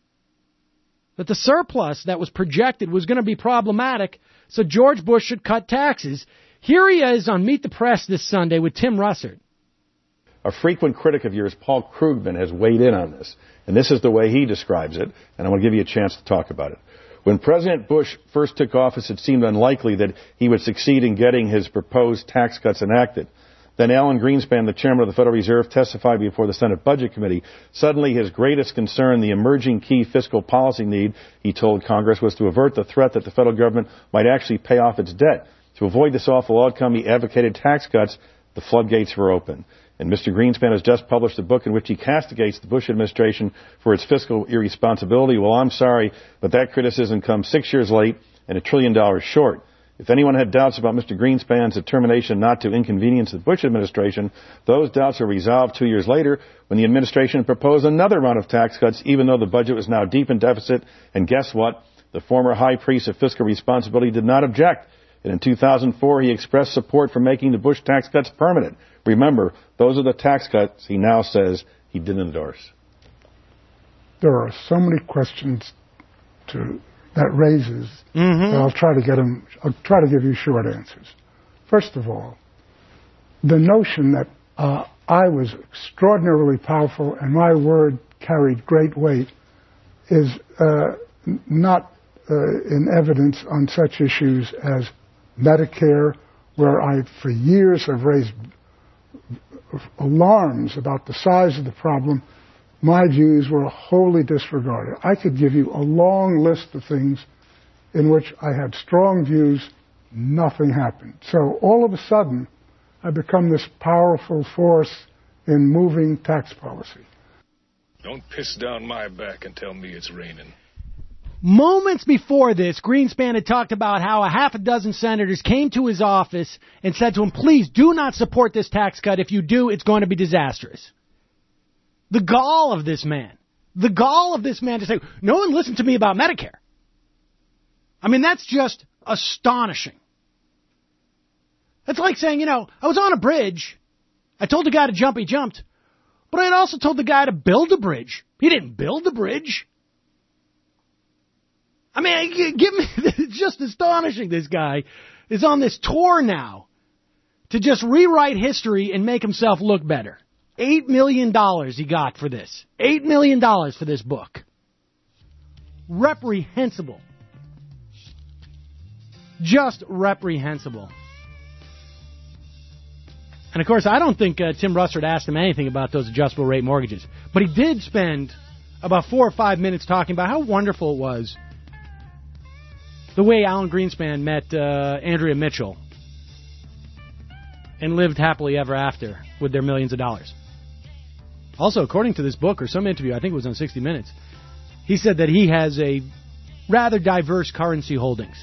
Speaker 1: that was projected was going to be problematic, so George Bush should cut taxes. Here he is on Meet the Press this Sunday with Tim Russert.
Speaker 10: A frequent critic of yours, Paul Krugman, has weighed in on this, and this is the way he describes it, and I want to give you a chance to talk about it. When President Bush first took office, it seemed unlikely that he would succeed in getting his proposed tax cuts enacted. Then Alan Greenspan, the chairman of the Federal Reserve, testified before the Senate Budget Committee. Suddenly, his greatest concern, the emerging key fiscal policy need, he told Congress, was to avert the threat that the federal government might actually pay off its debt. To avoid this awful outcome, he advocated tax cuts. The floodgates were open. And Mr. Greenspan has just published a book in which he castigates the Bush administration for its fiscal irresponsibility. Well, I'm sorry, but that criticism comes 6 years late and $1 trillion short. If anyone had doubts about Mr. Greenspan's determination not to inconvenience the Bush administration, those doubts were resolved 2 years later when the administration proposed another round of tax cuts, even though the budget was now deep in deficit. And guess what? The former high priest of fiscal responsibility did not object. And in 2004, he expressed support for making the Bush tax cuts permanent. Remember, those are the tax cuts he now says he didn't endorse.
Speaker 11: There are so many questions that raises that I'll try to give you short answers. First of all, the notion that I was extraordinarily powerful and my word carried great weight is not in evidence on such issues as Medicare, where I for years have raised alarms about the size of the problem. My views were wholly disregarded. I could give you a long list of things in which I had strong views. Nothing happened. So all of a sudden, I become this powerful force in moving tax policy.
Speaker 12: Don't piss down my back and tell me it's raining.
Speaker 1: Moments before this, Greenspan had talked about how a half a dozen senators came to his office and said to him, please do not support this tax cut. If you do, it's going to be disastrous. The gall of this man. The gall of this man to say, no one listened to me about Medicare. I mean, that's just astonishing. That's like saying, I was on a bridge. I told the guy to jump, he jumped. But I had also told the guy to build a bridge. He didn't build the bridge. I mean, it's just astonishing this guy is on this tour now to just rewrite history and make himself look better. $8 million he got for this. $8 million for this book. Reprehensible. Just reprehensible. And of course, I don't think Tim Russert asked him anything about those adjustable rate mortgages. But he did spend about 4 or 5 minutes talking about how wonderful it was the way Alan Greenspan met Andrea Mitchell and lived happily ever after with their millions of dollars. Also, according to this book or some interview, I think it was on 60 Minutes, he said that he has a rather diverse currency holdings.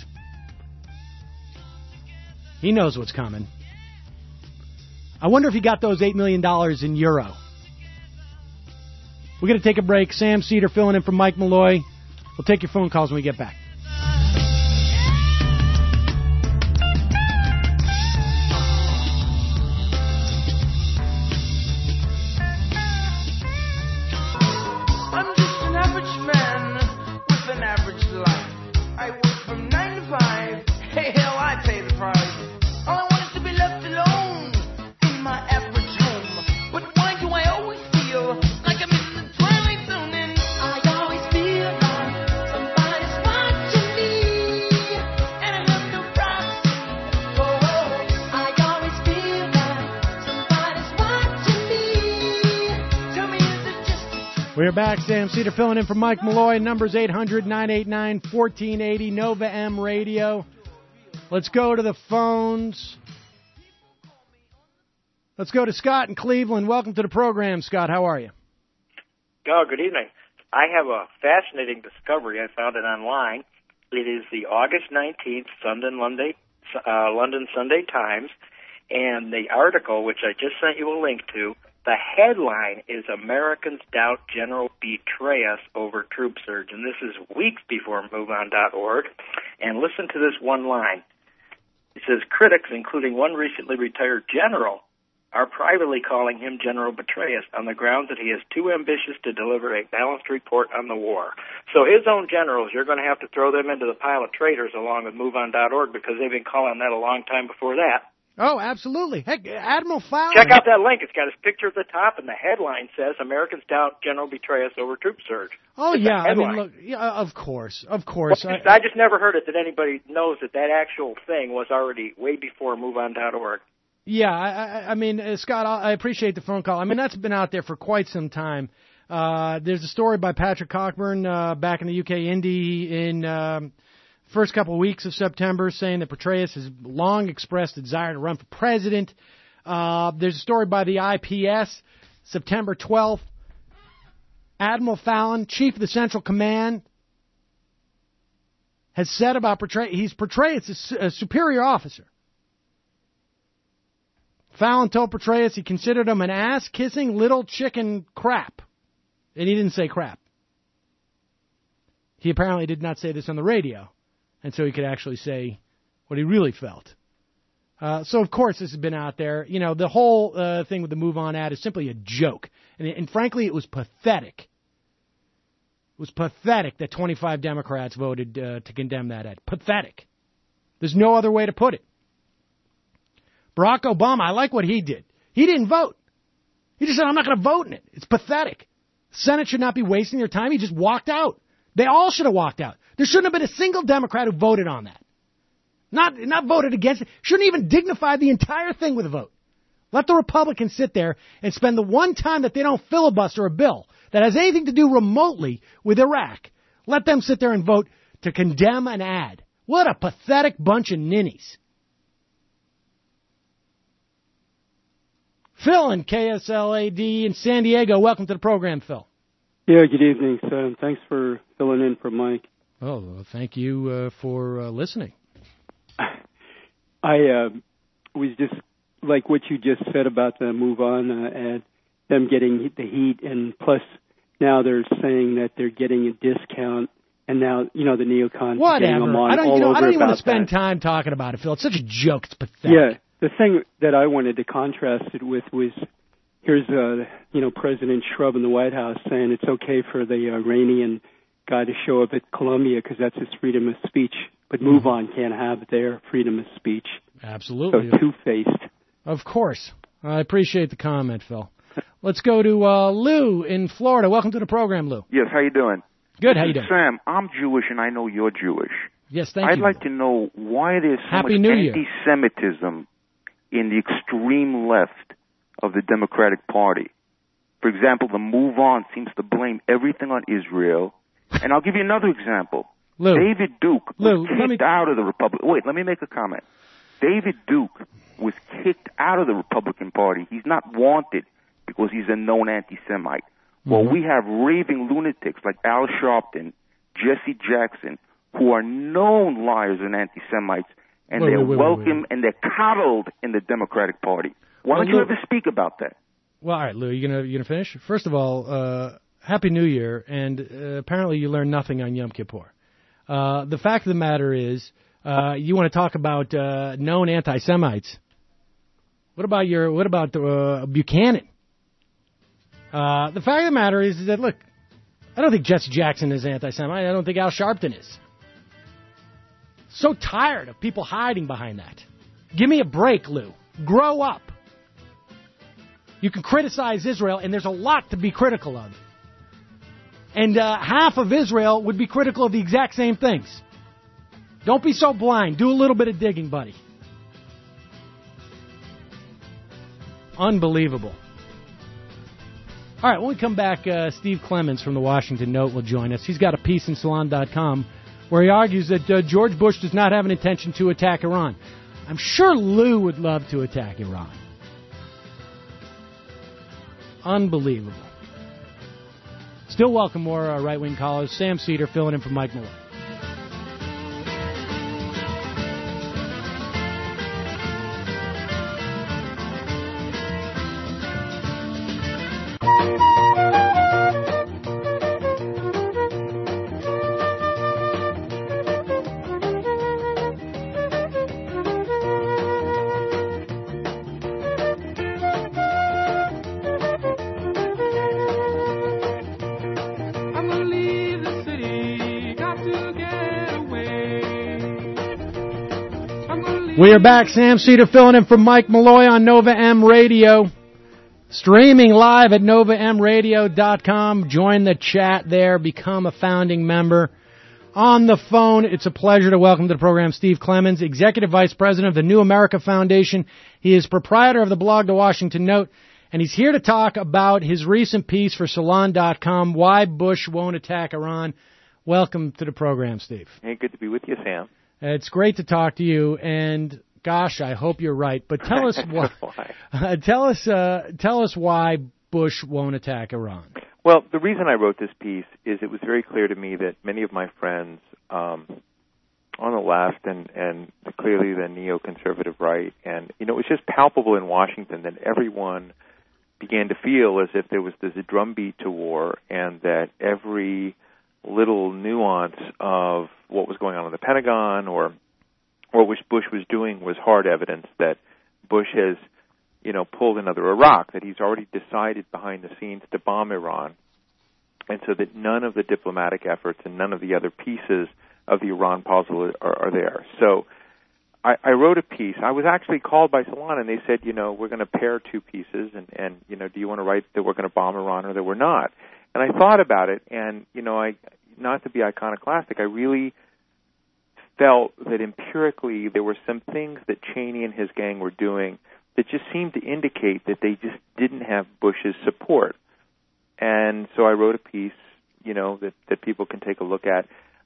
Speaker 1: He knows what's coming. I wonder if he got those $8 million in euro. We're going to take a break. Sam Cedar filling in for Mike Malloy. We'll take your phone calls when we get back. We're back. Sam Cedar filling in for Mike Malloy. Number's 800-989-1480, Nova M Radio. Let's go to the phones. Let's go to Scott in Cleveland. Welcome to the program, Scott. How are you?
Speaker 13: Oh, good evening. I have a fascinating discovery. I found it online. It is the August 19th London Sunday Times, and the article, which I just sent you a link to, the headline is Americans Doubt General Petraeus Over Troop Surge, and this is weeks before MoveOn.org. And listen to this one line. It says, critics, including one recently retired general, are privately calling him General Petraeus on the grounds that he is too ambitious to deliver a balanced report on the war. So his own generals, you're going to have to throw them into the pile of traitors along with MoveOn.org because they've been calling that a long time before that.
Speaker 1: Oh, absolutely. Heck, Admiral Fowler.
Speaker 13: Check out that link. It's got his picture at the top, and the headline says, Americans doubt General Petraeus over troop surge.
Speaker 1: Oh,
Speaker 13: it's
Speaker 1: yeah. I mean, look, yeah, of course. Well,
Speaker 13: I just never heard it that anybody knows that actual thing was already way before MoveOn.org.
Speaker 1: Yeah, I mean, Scott, I appreciate the phone call. I mean, that's been out there for quite some time. There's a story by Patrick Cockburn back in the UK Indy in first couple of weeks of September saying that Petraeus has long expressed a desire to run for president. There's a story by the IPS, September 12th. Admiral Fallon, chief of the Central Command, has said about Petraeus, he's Petraeus a superior officer. Fallon told Petraeus he considered him an ass-kissing little chicken crap. And he didn't say crap. He apparently did not say this on the radio. And so he could actually say what he really felt. So, of course, this has been out there. You know, the whole thing with the Move On ad is simply a joke. And frankly, it was pathetic. It was pathetic that 25 Democrats voted to condemn that ad. Pathetic. There's no other way to put it. Barack Obama, I like what he did. He didn't vote. He just said, I'm not going to vote in it. It's pathetic. The Senate should not be wasting their time. He just walked out. They all should have walked out. There shouldn't have been a single Democrat who voted on that. Not voted against it. Shouldn't even dignify the entire thing with a vote. Let the Republicans sit there and spend the one time that they don't filibuster a bill that has anything to do remotely with Iraq. Let them sit there and vote to condemn an ad. What a pathetic bunch of ninnies. Phil in KSLAD in San Diego. Welcome to the program, Phil.
Speaker 14: Yeah, good evening, Sam. Thanks for filling in for Mike.
Speaker 1: Oh, well, thank you for listening.
Speaker 14: I was just like what you just said about the Move On ad, them getting the heat, and plus now they're saying that they're getting a discount, and now, you know, the neocons getting them on
Speaker 1: I don't even want to spend
Speaker 14: that.
Speaker 1: time talking about it, Phil. It's such a joke. It's pathetic.
Speaker 14: Yeah, the thing that I wanted to contrast it with was, here's President Shrub in the White House saying it's okay for the Iranian guy to show up at Columbia because that's his freedom of speech, but Move On can't have their freedom of speech.
Speaker 1: Absolutely.
Speaker 14: So two-faced.
Speaker 1: Of course. I appreciate the comment, Phil. Let's go to Lou in Florida. Welcome to the program, Lou.
Speaker 15: Yes, how you doing?
Speaker 1: Good, how you doing?
Speaker 15: Sam, I'm Jewish and I know you're Jewish.
Speaker 1: Yes, thank you.
Speaker 15: I'd like to know why there's so much anti-Semitism in the extreme left of the Democratic Party. For example, the Move On seems to blame everything on Israel. And I'll give you another example.
Speaker 1: Lou.
Speaker 15: David Duke was kicked out of the Republican... Wait, let me make a comment. David Duke was kicked out of the Republican Party. He's not wanted because he's a known anti-Semite. Mm-hmm. Well, we have raving lunatics like Al Sharpton, Jesse Jackson, who are known liars and anti-Semites, and they're welcome and they're coddled in the Democratic Party. Why don't you ever speak about that?
Speaker 1: Well, all right, Lou, you gonna finish? First of all, Happy New Year, and apparently you learned nothing on Yom Kippur. The fact of the matter is, you want to talk about known anti-Semites. What about Buchanan? The fact of the matter is that, look, I don't think Jesse Jackson is anti-Semite. I don't think Al Sharpton is. So tired of people hiding behind that. Give me a break, Lou. Grow up. You can criticize Israel, and there's a lot to be critical of. And half of Israel would be critical of the exact same things. Don't be so blind. Do a little bit of digging, buddy. Unbelievable. All right, when we come back, Steve Clemens from the Washington Note will join us. He's got a piece in Salon.com where he argues that George Bush does not have an intention to attack Iran. I'm sure Lou would love to attack Iran. Unbelievable. Still welcome more right-wing callers. Sam Cedar filling in for Mike Malloy. We are back. Sam Cedar filling in for Mike Malloy on Nova M Radio. Streaming live at NovaMRadio.com. Join the chat there. Become a founding member. On the phone, it's a pleasure to welcome to the program Steve Clemens, Executive Vice President of the New America Foundation. He is proprietor of the blog The Washington Note, and he's here to talk about his recent piece for Salon.com, Why Bush Won't Attack Iran. Welcome to the program, Steve.
Speaker 16: Hey, good to be with you, Sam.
Speaker 1: It's great to talk to you, and gosh, I hope you're right. But tell us why. Tell us why Bush won't attack Iran.
Speaker 16: Well, the reason I wrote this piece is it was very clear to me that many of my friends on the left and clearly the neoconservative right, and it was just palpable in Washington that everyone began to feel as if there's a drumbeat to war, and that every little nuance of what was going on in the Pentagon or what Bush was doing was hard evidence that Bush has, pulled another Iraq, that he's already decided behind the scenes to bomb Iran, and so that none of the diplomatic efforts and none of the other pieces of the Iran puzzle are there. So I wrote a piece. I was actually called by Salon, and they said, we're going to pair two pieces, and do you want to write that we're going to bomb Iran or that we're not? And I thought about it, and, not to be iconoclastic, I really felt that empirically there were some things that Cheney and his gang were doing that just seemed to indicate that they just didn't have Bush's support. And so I wrote a piece, that people can take a look at,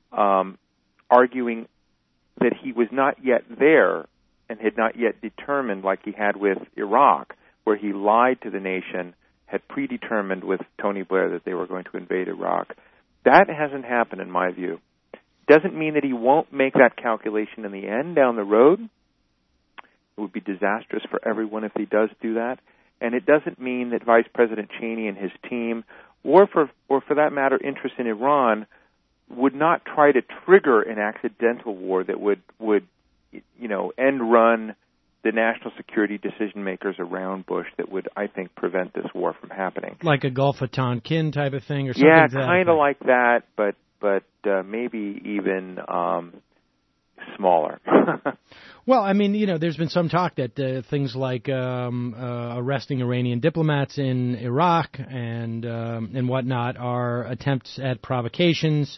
Speaker 16: arguing that he was not yet there and had not yet determined, like he had with Iraq, where he lied to the nation, had predetermined with Tony Blair that they were going to invade Iraq. That hasn't happened in my view. Doesn't mean that he won't make that calculation in the end down the road. It would be disastrous for everyone if he does do that. And it doesn't mean that Vice President Cheney and his team, or for that matter, interest in Iran, would not try to trigger an accidental war that would end run the national security decision makers around Bush that would, I think, prevent this war from happening.
Speaker 1: Like a Gulf of Tonkin type of thing, or something?
Speaker 16: Yeah, kind of like that, but maybe even smaller.
Speaker 1: Well, I mean, there's been some talk that things like arresting Iranian diplomats in Iraq and whatnot are attempts at provocations.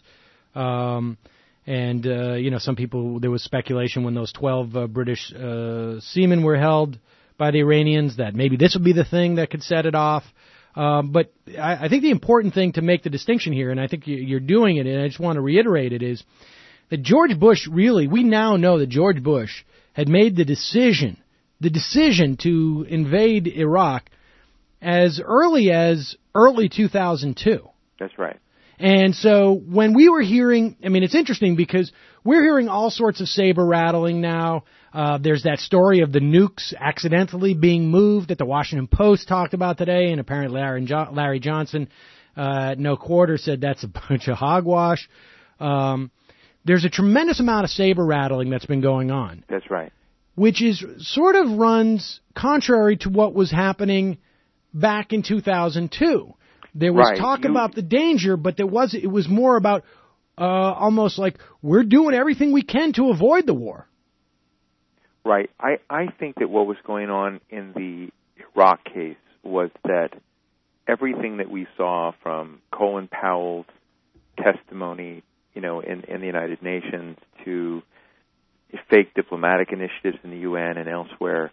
Speaker 1: Some people, there was speculation when those 12 British seamen were held by the Iranians that maybe this would be the thing that could set it off. But I think the important thing to make the distinction here, and I think you're doing it, and I just want to reiterate it, is that George Bush we now know that George Bush had made the decision to invade Iraq as early 2002.
Speaker 16: That's right.
Speaker 1: And so when we were hearing, it's interesting because we're hearing all sorts of saber rattling now. There's that story of the nukes accidentally being moved that the Washington Post talked about today, and apparently Larry Johnson No Quarter said that's a bunch of hogwash. There's a tremendous amount of saber rattling that's been going on.
Speaker 16: That's right.
Speaker 1: Which is sort of runs contrary to what was happening back in 2002. There was talk about the danger, but it was more about almost like we're doing everything we can to avoid the war.
Speaker 16: Right. I think that what was going on in the Iraq case was that everything that we saw from Colin Powell's testimony, in the United Nations to fake diplomatic initiatives in the UN and elsewhere,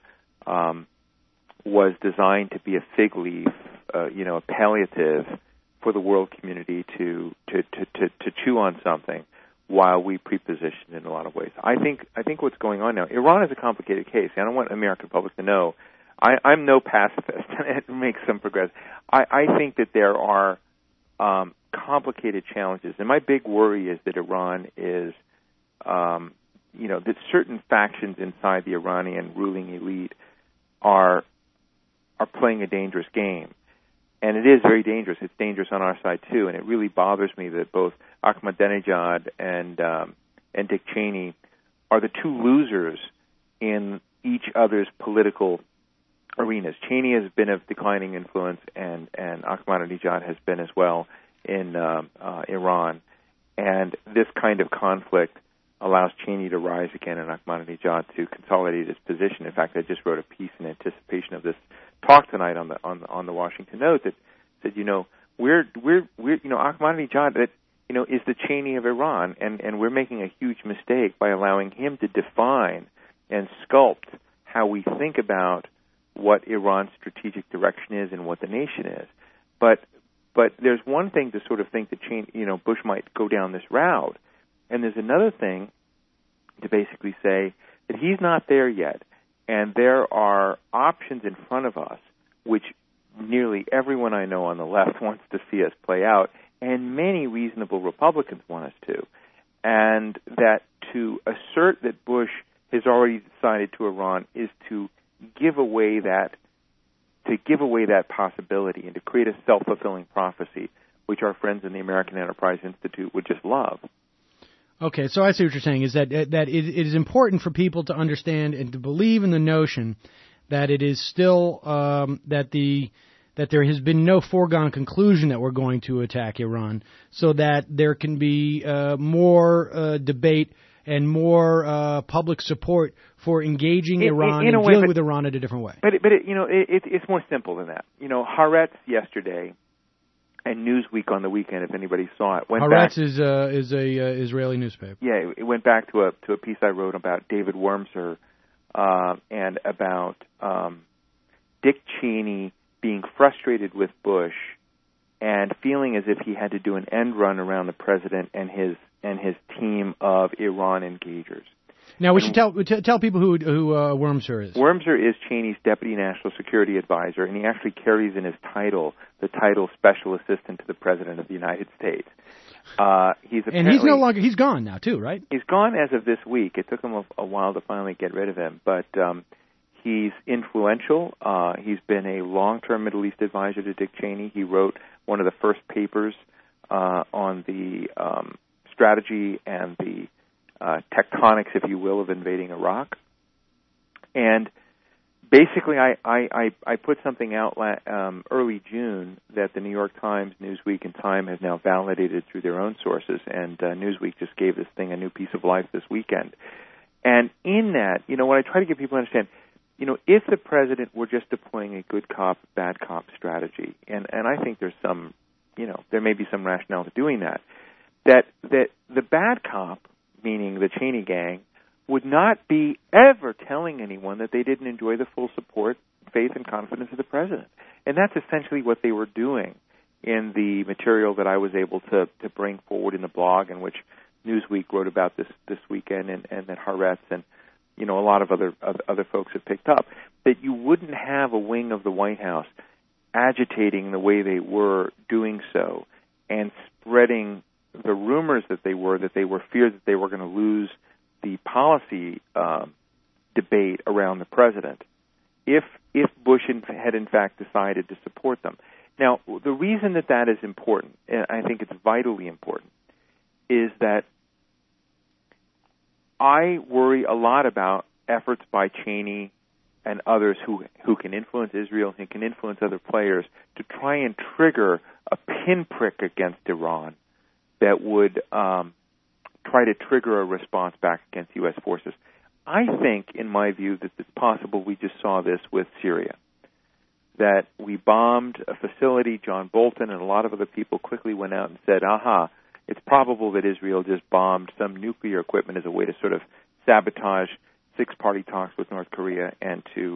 Speaker 16: was designed to be a fig leaf, a palliative for the world community to chew on something while we preposition in a lot of ways. I think what's going on now, Iran is a complicated case. I don't want the American public to know. I'm no pacifist, and it makes some progress. I think that there are complicated challenges, and my big worry is that Iran is, that certain factions inside the Iranian ruling elite are playing a dangerous game. And it is very dangerous. It's dangerous on our side, too. And it really bothers me that both Ahmadinejad and Dick Cheney are the two losers in each other's political arenas. Cheney has been of declining influence, and Ahmadinejad has been as well in Iran. And this kind of conflict allows Cheney to rise again and Ahmadinejad to consolidate his position. In fact, I just wrote a piece in anticipation of this talk tonight on the Washington Note that said, we're Ahmadinejad that is the Cheney of Iran, and we're making a huge mistake by allowing him to define and sculpt how we think about what Iran's strategic direction is and what the nation is. But there's one thing to sort of think that Bush might go down this route, and there's another thing to basically say that he's not there yet. And there are options in front of us, which nearly everyone I know on the left wants to see us play out, and many reasonable Republicans want us to. And that to assert that Bush has already decided to Iran is to give away that possibility and to create a self-fulfilling prophecy, which our friends in the American Enterprise Institute would just love.
Speaker 1: Okay, so I see what you're saying, is that it is important for people to understand and to believe in the notion that it is still that there has been no foregone conclusion that we're going to attack Iran, so that there can be more debate and more public support for engaging Iran and dealing with Iran in a different way.
Speaker 16: But it's more simple than that. Haaretz yesterday and Newsweek on the weekend, if anybody saw it,
Speaker 1: Haaretz is a Israeli newspaper.
Speaker 16: Yeah, it went back to a piece I wrote about David Wormser and about Dick Cheney being frustrated with Bush and feeling as if he had to do an end run around the president and his team of Iran engagers.
Speaker 1: Now, we should tell people who Wormser is.
Speaker 16: Wormser is Cheney's Deputy National Security Advisor, and he actually carries in his title the title Special Assistant to the President of the United States. He's
Speaker 1: no longer. He's gone now, too, right?
Speaker 16: He's gone as of this week. It took him a while to finally get rid of him, but he's influential. He's been a long-term Middle East advisor to Dick Cheney. He wrote one of the first papers on the strategy and the tectonics, if you will, of invading Iraq. And basically, I put something out early June that the New York Times, Newsweek, and Time has now validated through their own sources, and Newsweek just gave this thing a new piece of life this weekend. And in that, what I try to get people to understand, if the president were just deploying a good cop, bad cop strategy, and I think there's some, there may be some rationale to doing that the bad cop, meaning the Cheney gang, would not be ever telling anyone that they didn't enjoy the full support, faith, and confidence of the president. And that's essentially what they were doing in the material that I was able to bring forward in the blog, in which Newsweek wrote about this weekend, and that Haaretz and a lot of other folks have picked up, that you wouldn't have a wing of the White House agitating the way they were doing so and spreading the rumors that they were feared that they were going to lose the policy debate around the president if Bush had in fact decided to support them. Now, the reason that is important, and I think it's vitally important, is that I worry a lot about efforts by Cheney and others who can influence Israel and can influence other players to try and trigger a pinprick against Iran that would try to trigger a response back against U.S. forces. I think, in my view, that it's possible we just saw this with Syria, that we bombed a facility. John Bolton and a lot of other people quickly went out and said, aha, it's probable that Israel just bombed some nuclear equipment as a way to sort of sabotage six-party talks with North Korea and to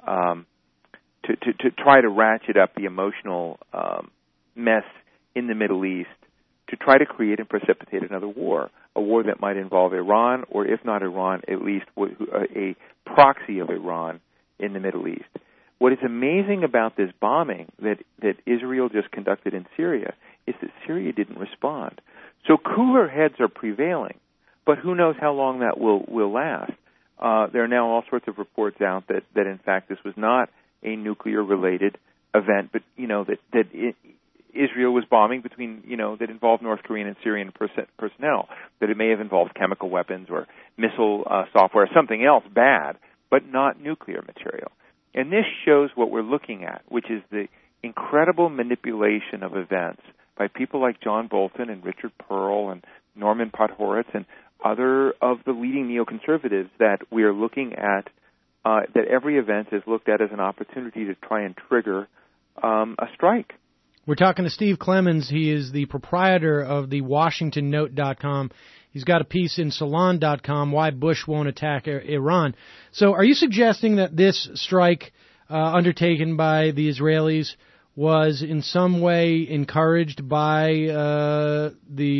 Speaker 16: try to ratchet up the emotional mess in the Middle East, to try to create and precipitate another war, a war that might involve Iran, or if not Iran, at least a proxy of Iran in the Middle East. What is amazing about this bombing that Israel just conducted in Syria is that Syria didn't respond. So cooler heads are prevailing, but who knows how long that will last. There are now all sorts of reports out that in fact this was not a nuclear-related event, but that Israel was bombing between that involved North Korean and Syrian personnel, that it may have involved chemical weapons or missile software, something else bad, but not nuclear material. And this shows what we're looking at, which is the incredible manipulation of events by people like John Bolton and Richard Pearl and Norman Podhoretz and other of the leading neoconservatives, that we are looking at, that every event is looked at as an opportunity to try and trigger a strike.
Speaker 1: We're talking to Steve Clemons. He is the proprietor of the WashingtonNote.com. He's got a piece in Salon.com, Why Bush Won't Attack Iran. So are you suggesting that this strike undertaken by the Israelis was in some way encouraged by either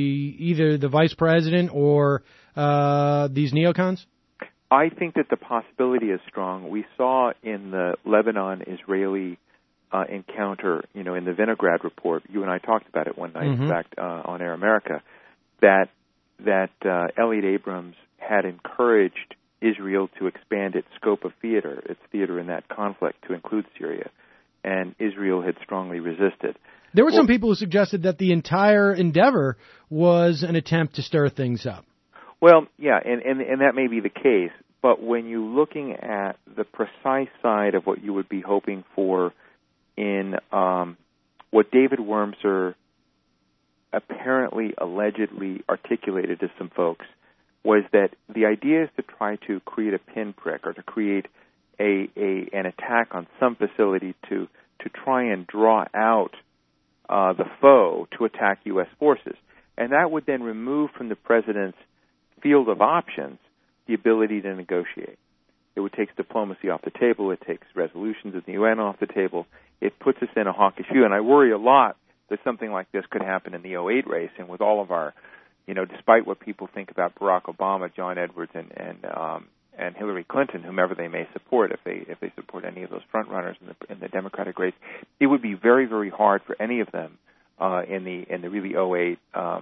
Speaker 1: the vice president or these neocons?
Speaker 16: I think that the possibility is strong. We saw in the Lebanon-Israeli encounter, in the Vinograd report, you and I talked about it one night, in fact, on Air America, that Elliot Abrams had encouraged Israel to expand its scope of theater, its theater in that conflict, to include Syria, and Israel had strongly resisted.
Speaker 1: There were some people who suggested that the entire endeavor was an attempt to stir things up.
Speaker 16: Well, yeah, and that may be the case, but when you're looking at the precise side of what you would be hoping for in what David Wormser apparently, allegedly articulated to some folks, was that the idea is to try to create a pinprick or to create an attack on some facility to try and draw out the foe to attack U.S. forces. And that would then remove from the president's field of options the ability to negotiate. It would take diplomacy off the table. It takes resolutions of the UN off the table. It puts us in a hawkish view. And I worry a lot that something like this could happen in the 2008 race. And with all of our, despite what people think about Barack Obama, John Edwards, and Hillary Clinton, whomever they may support, if they support any of those front runners in the Democratic race, it would be very, very hard for any of them in the really 2008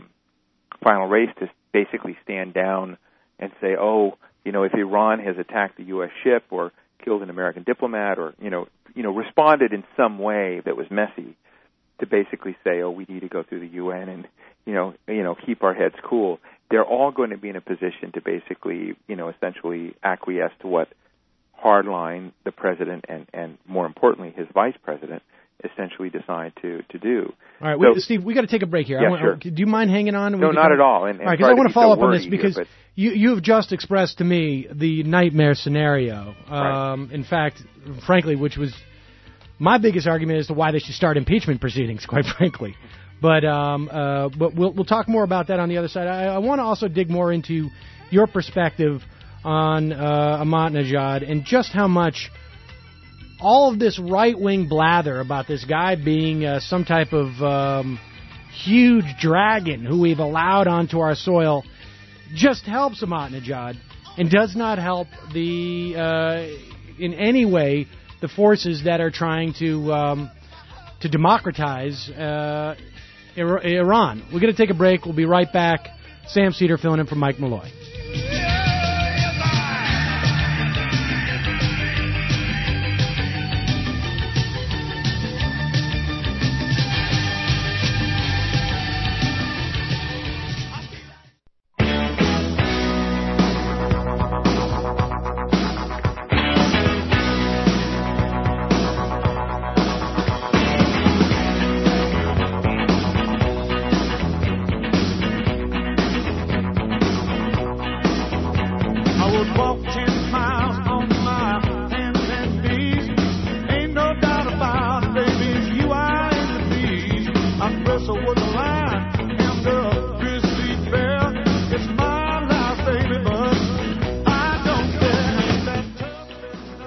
Speaker 16: final race to basically stand down and say, if Iran has attacked the U.S. ship or killed an American diplomat or responded in some way that was messy, to basically say, we need to go through the UN and keep our heads cool. They're all going to be in a position to basically essentially acquiesce to what hardline the president and more importantly his vice president essentially decide to do.
Speaker 1: All right, Steve, we got to take a break here.
Speaker 16: Yeah, sure.
Speaker 1: Do you mind hanging on?
Speaker 16: No, not at all.
Speaker 1: All right, because I want to follow up on this because you have just expressed to me the nightmare scenario.
Speaker 16: Right.
Speaker 1: In fact, frankly, which was my biggest argument as to why they should start impeachment proceedings, quite frankly. But we'll talk more about that on the other side. I want to also dig more into your perspective on Ahmadinejad and just how much all of this right-wing blather about this guy being some type of huge dragon who we've allowed onto our soil just helps Ahmadinejad and does not help in any way the forces that are trying to democratize Iran. We're going to take a break. We'll be right back. Sam Cedar filling in for Mike Malloy.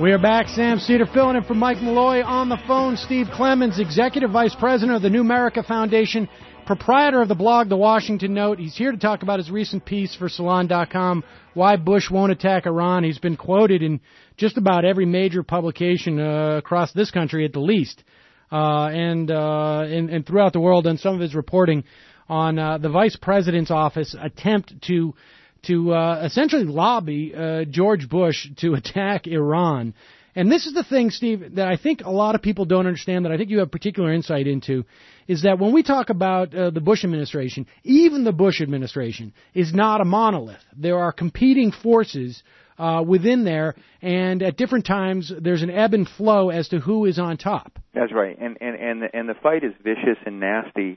Speaker 1: We are back. Sam Cedar filling in for Mike Malloy. On the phone, Steve Clemons, Executive Vice President of the New America Foundation, proprietor of the blog The Washington Note. He's here to talk about his recent piece for Salon.com, Why Bush Won't Attack Iran. He's been quoted in just about every major publication across this country at the least, and throughout the world, on some of his reporting on the Vice President's office attempt to essentially lobby George Bush to attack Iran. And this is the thing, Steve, that I think a lot of people don't understand, that I think you have particular insight into, is that when we talk about the Bush administration, even the Bush administration is not a monolith. There are competing forces within there, and at different times there's an ebb and flow as to who is on top.
Speaker 16: That's right, and the fight is vicious and nasty.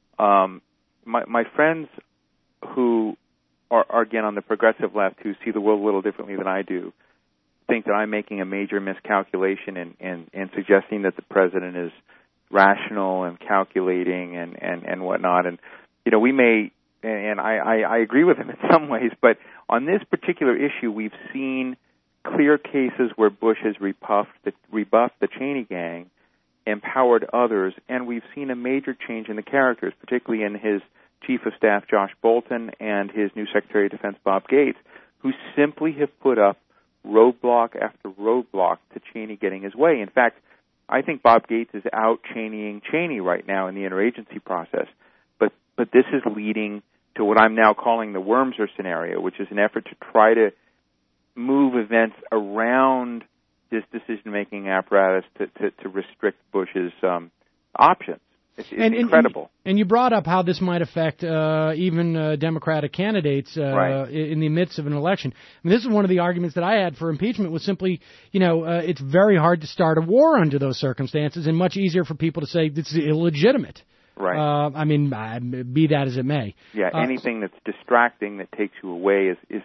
Speaker 16: My friends who are again on the progressive left, who see the world a little differently than I do, think that I'm making a major miscalculation in suggesting that the president is rational and calculating and whatnot. And we may, and I agree with him in some ways, but on this particular issue, we've seen clear cases where Bush has rebuffed the Cheney gang, empowered others, and we've seen a major change in the characters, particularly in his Chief of Staff Josh Bolten and his new Secretary of Defense Bob Gates, who simply have put up roadblock after roadblock to Cheney getting his way. In fact, I think Bob Gates is out-Cheneying Cheney right now in the interagency process. But this is leading to what I'm now calling the Wormser scenario, which is an effort to try to move events around this decision-making apparatus to restrict Bush's options. It's incredible.
Speaker 1: And you brought up how this might affect even Democratic candidates
Speaker 16: right.
Speaker 1: in the midst of an election. I mean, this is one of the arguments that I had for impeachment, was simply, it's very hard to start a war under those circumstances, and much easier for people to say it's illegitimate.
Speaker 16: Right.
Speaker 1: Be that as it may.
Speaker 16: Yeah, anything that's distracting, that takes you away is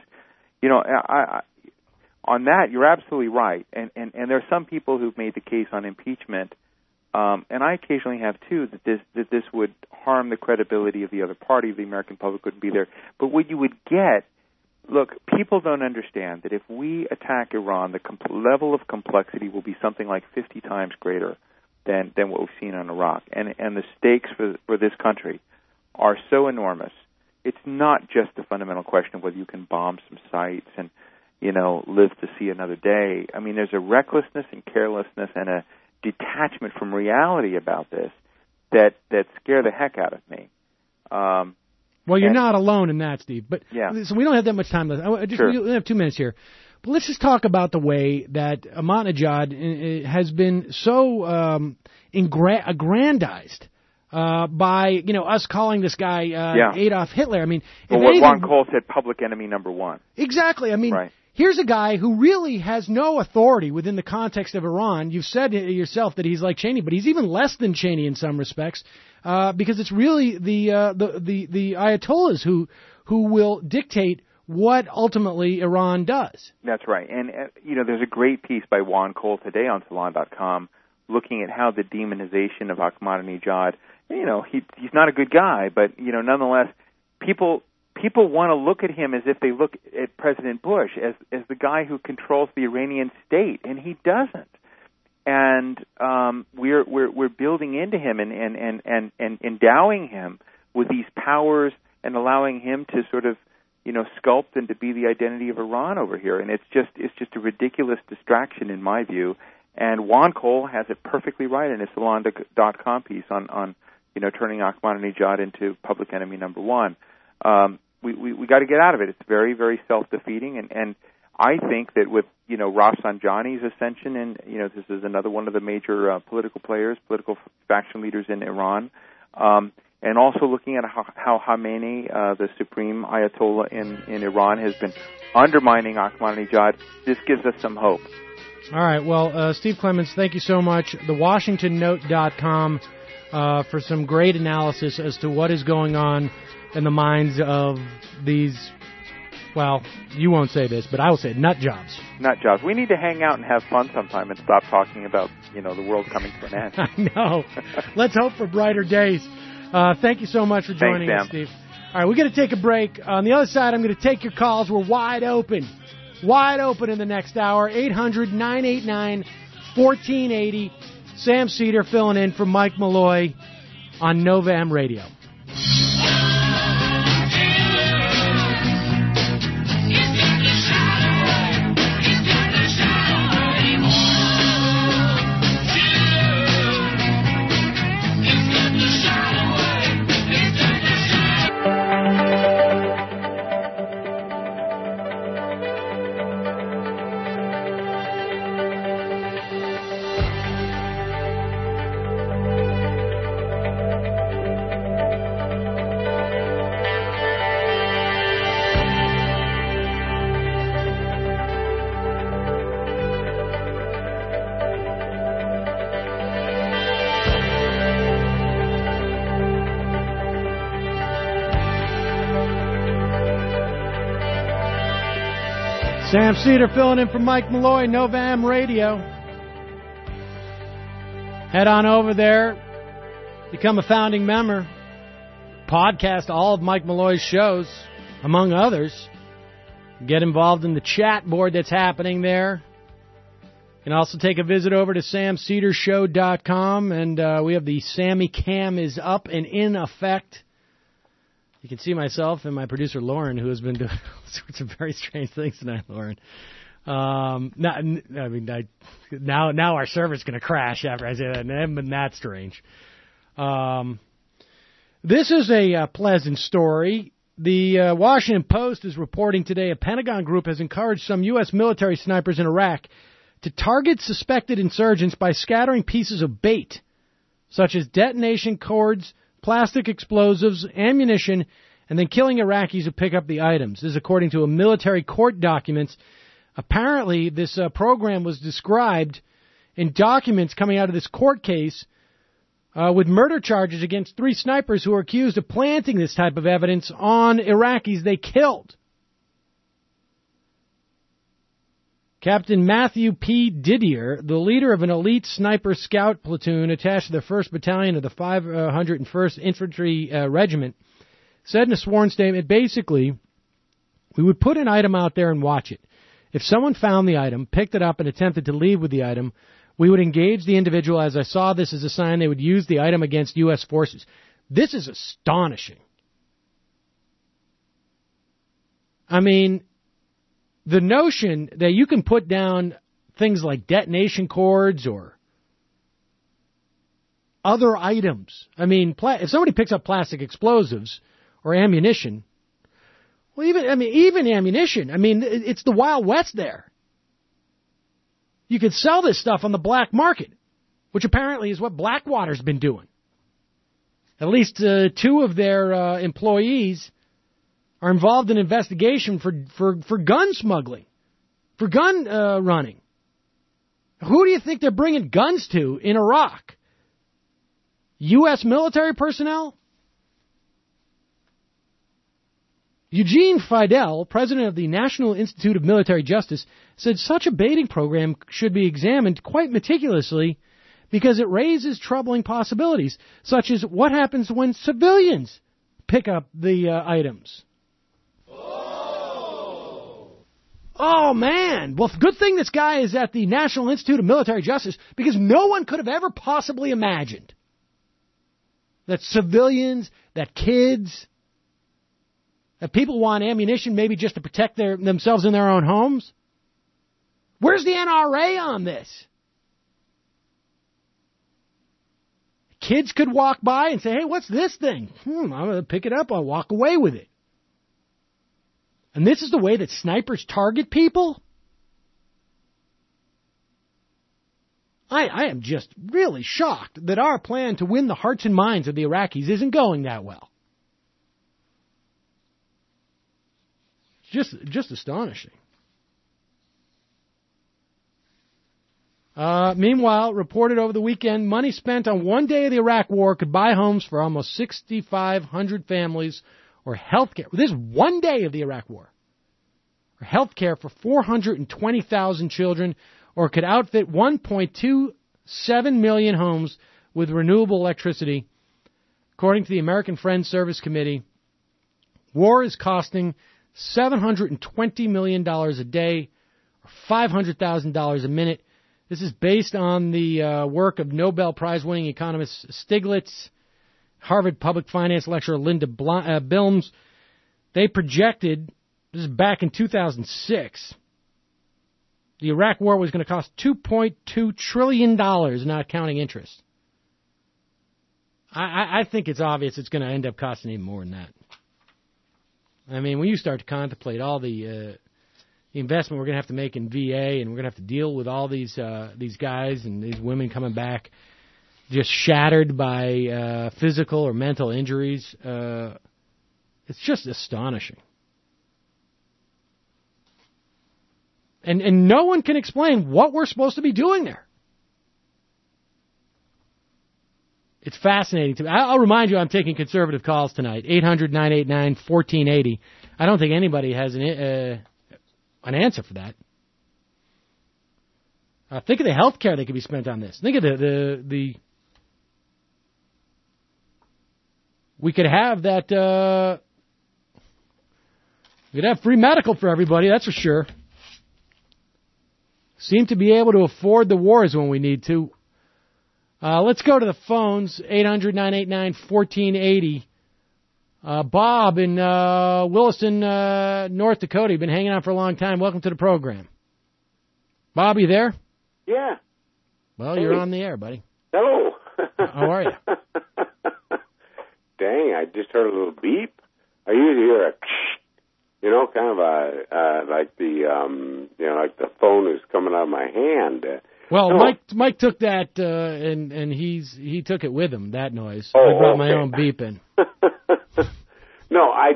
Speaker 16: on that, you're absolutely right. And there are some people who've made the case on impeachment, and I occasionally have too, that this would harm the credibility of the other party. The American public wouldn't be there. But what you would get, look, people don't understand that if we attack Iran, the level of complexity will be something like 50 times greater than what we've seen in Iraq. And the stakes for this country are so enormous. It's not just the fundamental question of whether you can bomb some sites and, live to see another day. I mean, there's a recklessness and carelessness and a detachment from reality about this that scare the heck out of me.
Speaker 1: Well, you're not alone in that, Steve. But
Speaker 16: yeah.
Speaker 1: So we don't have that much time left.
Speaker 16: Sure.
Speaker 1: We only have 2 minutes here. But let's just talk about the way that Ahmadinejad has been so aggrandized by us calling this guy Adolf Hitler. I mean,
Speaker 16: what Ron Cole said, public enemy number one.
Speaker 1: Exactly. I mean,
Speaker 16: right.
Speaker 1: Here's a guy who really has no authority within the context of Iran. You've said yourself that he's like Cheney, but he's even less than Cheney in some respects, because it's really the Ayatollahs who will dictate what ultimately Iran does.
Speaker 16: That's right. And, there's a great piece by Juan Cole today on Salon.com looking at how the demonization of Ahmadinejad, he's not a good guy, but, nonetheless, people want to look at him as if they look at President Bush as the guy who controls the Iranian state, and he doesn't. And we're building into him and endowing him with these powers and allowing him to sort of sculpt and to be the identity of Iran over here. And it's just a ridiculous distraction in my view. And Juan Cole has it perfectly right in his Salon.com piece on turning Ahmadinejad into public enemy number one. We got to get out of it. It's very, very self-defeating, and I think that with Rafsanjani's ascension, and this is another one of the major political faction leaders in Iran, and also looking at how Khamenei, the supreme Ayatollah in Iran, has been undermining Ahmadinejad. This gives us some hope.
Speaker 1: All right. Well, Steve Clemons, thank you so much. TheWashingtonNote.com for some great analysis as to what is going on in the minds of these, well, you won't say this, but I will say it, nut jobs.
Speaker 16: Nut jobs. We need to hang out and have fun sometime and stop talking about, the world coming to an end.
Speaker 1: I know. Let's hope for brighter days. Thank you so much for joining us, Steve. All right, we're going to take a break. On the other side, I'm going to take your calls. We're wide open. wide open in the next hour. 800-989-1480. Sam Cedar filling in for Mike Malloy on Nova M Radio. Sam Cedar filling in for Mike Malloy, Nova M Radio. Head on over there, become a founding member, podcast all of Mike Malloy's shows, among others. Get involved in the chat board that's happening there. You can also take a visit over to samcedershow.com, and we have the Sammy Cam is up and in effect. You can see myself and my producer, Lauren, who has been doing all sorts of very strange things tonight, Lauren. Now our server's going to crash after I say that. It hasn't been that strange. This is a pleasant story. The Washington Post is reporting today a Pentagon group has encouraged some U.S. military snipers in Iraq to target suspected insurgents by scattering pieces of bait, such as detonation cords, plastic explosives, ammunition, and then killing Iraqis who pick up the items. This is according to a military court documents. Apparently, this program was described in documents coming out of this court case with murder charges against 3 snipers who were accused of planting this type of evidence on Iraqis they killed. Captain Matthew P. Didier, the leader of an elite sniper scout platoon attached to the 1st Battalion of the 501st Infantry Regiment, said in a sworn statement, basically, we would put an item out there and watch it. If someone found the item, picked it up, and attempted to leave with the item, we would engage the individual as I saw this as a sign they would use the item against U.S. forces. This is astonishing. I mean, the notion that you can put down things like detonation cords or other items. I mean, if somebody picks up plastic explosives or ammunition, well, even ammunition. I mean, it's the Wild West there. You could sell this stuff on the black market, which apparently is what Blackwater's been doing. At least 2 of their employees are involved in investigation for gun smuggling, for gun running. Who do you think they're bringing guns to in Iraq? U.S. military personnel? Eugene Fidel, president of the National Institute of Military Justice, said such a baiting program should be examined quite meticulously because it raises troubling possibilities, such as what happens when civilians pick up the items. Oh, man. Well, good thing this guy is at the National Institute of Military Justice, because no one could have ever possibly imagined that civilians, that kids, that people want ammunition maybe just to protect themselves in their own homes. Where's the NRA on this? Kids could walk by and say, hey, what's this thing? I'm going to pick it up. I'll walk away with it. And this is the way that snipers target people? I am just really shocked that our plan to win the hearts and minds of the Iraqis isn't going that well. Just astonishing. Meanwhile, reported over the weekend, money spent on one day of the Iraq War could buy homes for almost 6,500 families, or health care. This is one day of the Iraq War. Or health care for 420,000 children, or could outfit 1.27 million homes with renewable electricity. According to the American Friends Service Committee, war is costing $720 million a day, or $500,000 a minute. This is based on the work of Nobel Prize-winning economist Stiglitz, Harvard public finance lecturer Linda Bilmes. They projected, this is back in 2006, the Iraq war was going to cost $2.2 trillion, not counting interest. I think it's obvious it's going to end up costing even more than that. I mean, when you start to contemplate all the investment we're going to have to make in VA, and we're going to have to deal with all these guys and these women coming back just shattered by physical or mental injuries, it's just astonishing. And no one can explain what we're supposed to be doing there. It's fascinating to me. I'll remind you, I'm taking conservative calls tonight. 800-989-1480. I don't think anybody has an answer for that. Think of the health care that could be spent on this. Think of the we could have that. We could have free medical for everybody. That's for sure. Seem to be able to afford the wars when we need to. Let's go to the phones, 800-989-1480. Bob in Williston, North Dakota. You've been hanging out for a long time. Welcome to the program. Bob, you there?
Speaker 17: Yeah.
Speaker 1: Well, you're on the air, buddy.
Speaker 17: Hello.
Speaker 1: How are you?
Speaker 17: Dang, I just heard a little beep. I usually hear a kind of a, like the, like the phone is coming out of my hand.
Speaker 1: Well, Mike took that, and he took it with him, that noise.
Speaker 17: Oh,
Speaker 1: I brought my own beep in.
Speaker 17: No, I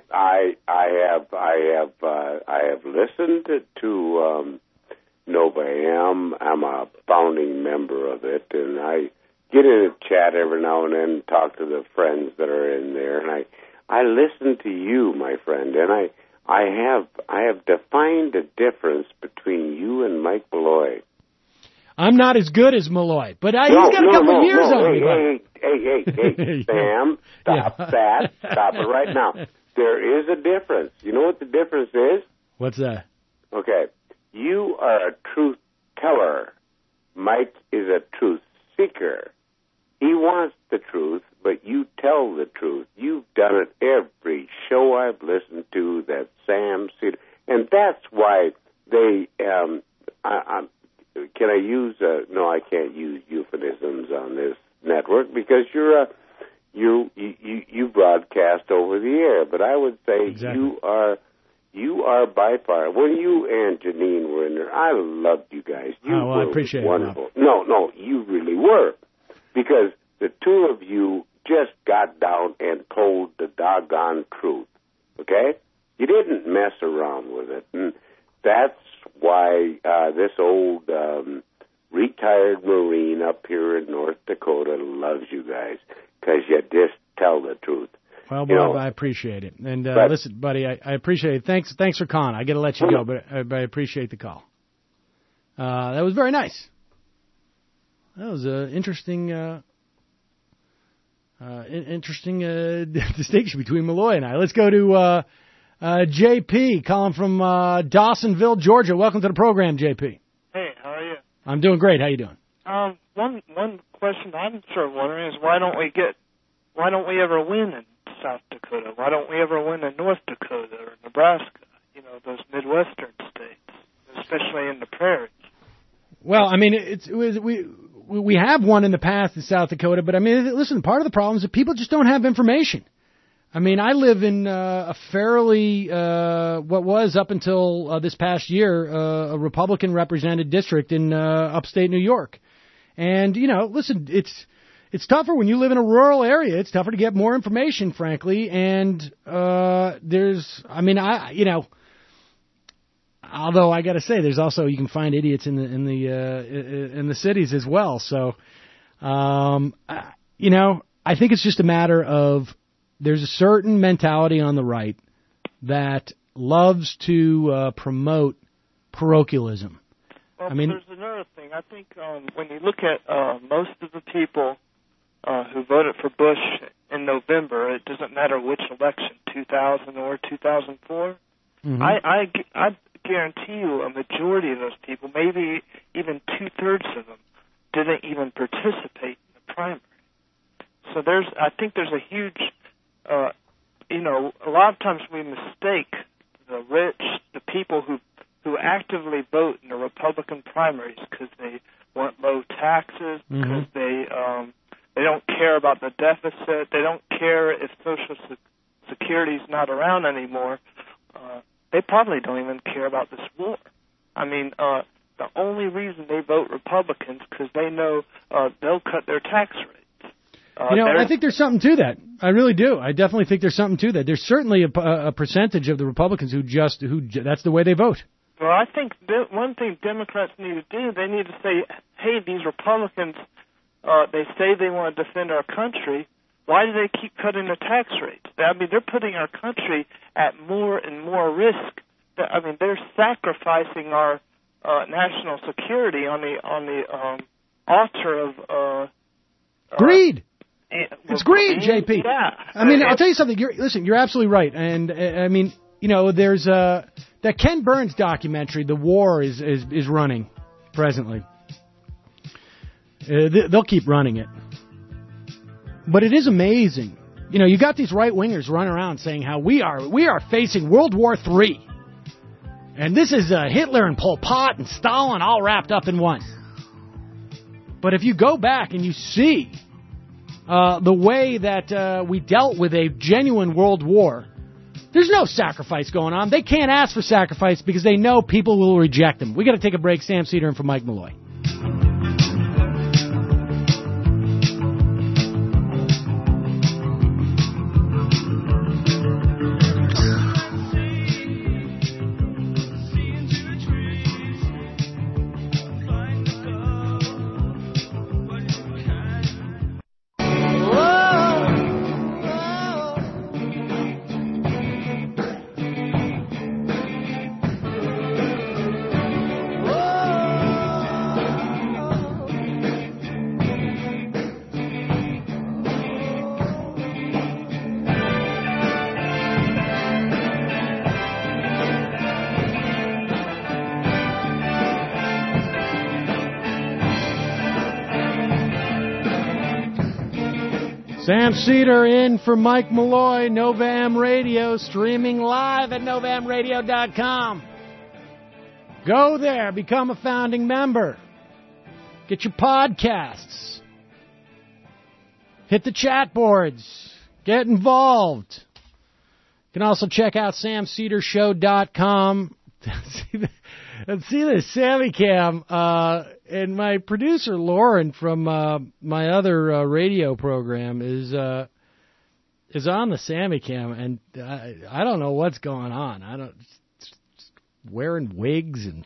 Speaker 17: have listened to Nova AM. I'm a founding member of it, and I get in a chat every now and then, talk to the friends that are in there, and I listen to you, my friend, and I have defined a difference between you and Mike Malloy.
Speaker 1: I'm not as good as Malloy, but he's got a couple of years on me.
Speaker 17: Hey, Sam, stop that. Stop it right now. There is a difference. You know what the difference is?
Speaker 1: What's that?
Speaker 17: Okay. You are a truth teller. Mike is a truth seeker. He wants the truth, but you tell the truth. You've done it every show I've listened to that Sam said, and that's why they. Can I use? No, I can't use euphemisms on this network because you broadcast over the air. But I would say exactly. You are by far. When you and Janine were in there, I loved you guys. You were
Speaker 1: I appreciate
Speaker 17: wonderful.
Speaker 1: it.
Speaker 17: No, you really were, because the two of you just got down and told the doggone truth. Okay, you didn't mess around with it, and that's why this old retired Marine up here in North Dakota loves you guys, because you just tell the truth.
Speaker 1: Well, Bob, I appreciate it. And listen, buddy, I appreciate it. Thanks for calling. I got to let you go, but I appreciate the call. That was very nice. That was an interesting distinction between Malloy and I. Let's go to JP, calling from Dawsonville, Georgia. Welcome to the program, JP.
Speaker 18: Hey, how are you?
Speaker 1: I'm doing great. How you doing?
Speaker 18: One question I'm sort of wondering is why don't we ever win in South Dakota? Why don't we ever win in North Dakota or Nebraska? Those Midwestern states, especially in the prairies.
Speaker 1: Well, I mean, we have won in the past in South Dakota, but I mean, listen, part of the problem is that people just don't have information. I mean, I live in a fairly, what was up until this past year, a Republican-represented district in upstate New York. And, listen, it's tougher when you live in a rural area. It's tougher to get more information, frankly. And although I got to say, there's also, you can find idiots in the cities as well. So, I think it's just a matter of, there's a certain mentality on the right that loves to promote parochialism.
Speaker 18: Well, there's another thing. I think when you look at most of the people who voted for Bush in November. It doesn't matter which election, 2000 or 2004.
Speaker 1: Mm-hmm.
Speaker 18: I guarantee you a majority of those people, maybe even 2/3 of them, didn't even participate in the primary. So I think there's a huge, a lot of times we mistake the rich, the people who actively vote in the Republican primaries because they want low taxes, because they don't care about the deficit, they don't care if Social Security's not around anymore. They probably don't even care about this war. I mean, the only reason they vote Republicans because they know they'll cut their tax rates.
Speaker 1: I think there's something to that. I really do. I definitely think there's something to that. There's certainly a percentage of the Republicans who that's the way they vote.
Speaker 18: Well, I think one thing Democrats need to do, they need to say, hey, these Republicans, they say they want to defend our country. Why do they keep cutting the tax rates? I mean, they're putting our country at more and more risk. I mean, they're sacrificing our national security on the altar of
Speaker 1: greed. It's greed, JP.
Speaker 18: Yeah.
Speaker 1: I mean, I'll tell you something. You're absolutely right. And I mean, there's that Ken Burns documentary, The War, is running presently. They'll keep running it. But it is amazing. You got these right-wingers running around saying how we are facing World War III. And this is Hitler and Pol Pot and Stalin all wrapped up in one. But if you go back and you see the way that we dealt with a genuine world war, there's no sacrifice going on. They can't ask for sacrifice because they know people will reject them. We got to take a break. Sam Seder in for Mike Malloy. Sam Seder in for Mike Malloy, Novam Radio, streaming live at NovamRadio.com. Go there, become a founding member. Get your podcasts. Hit the chat boards. Get involved. You can also check out SamSederShow.com. See this Sammy Cam. And my producer Lauren from my other radio program is on the Sammy Cam, and I don't know what's going on. Wearing wigs and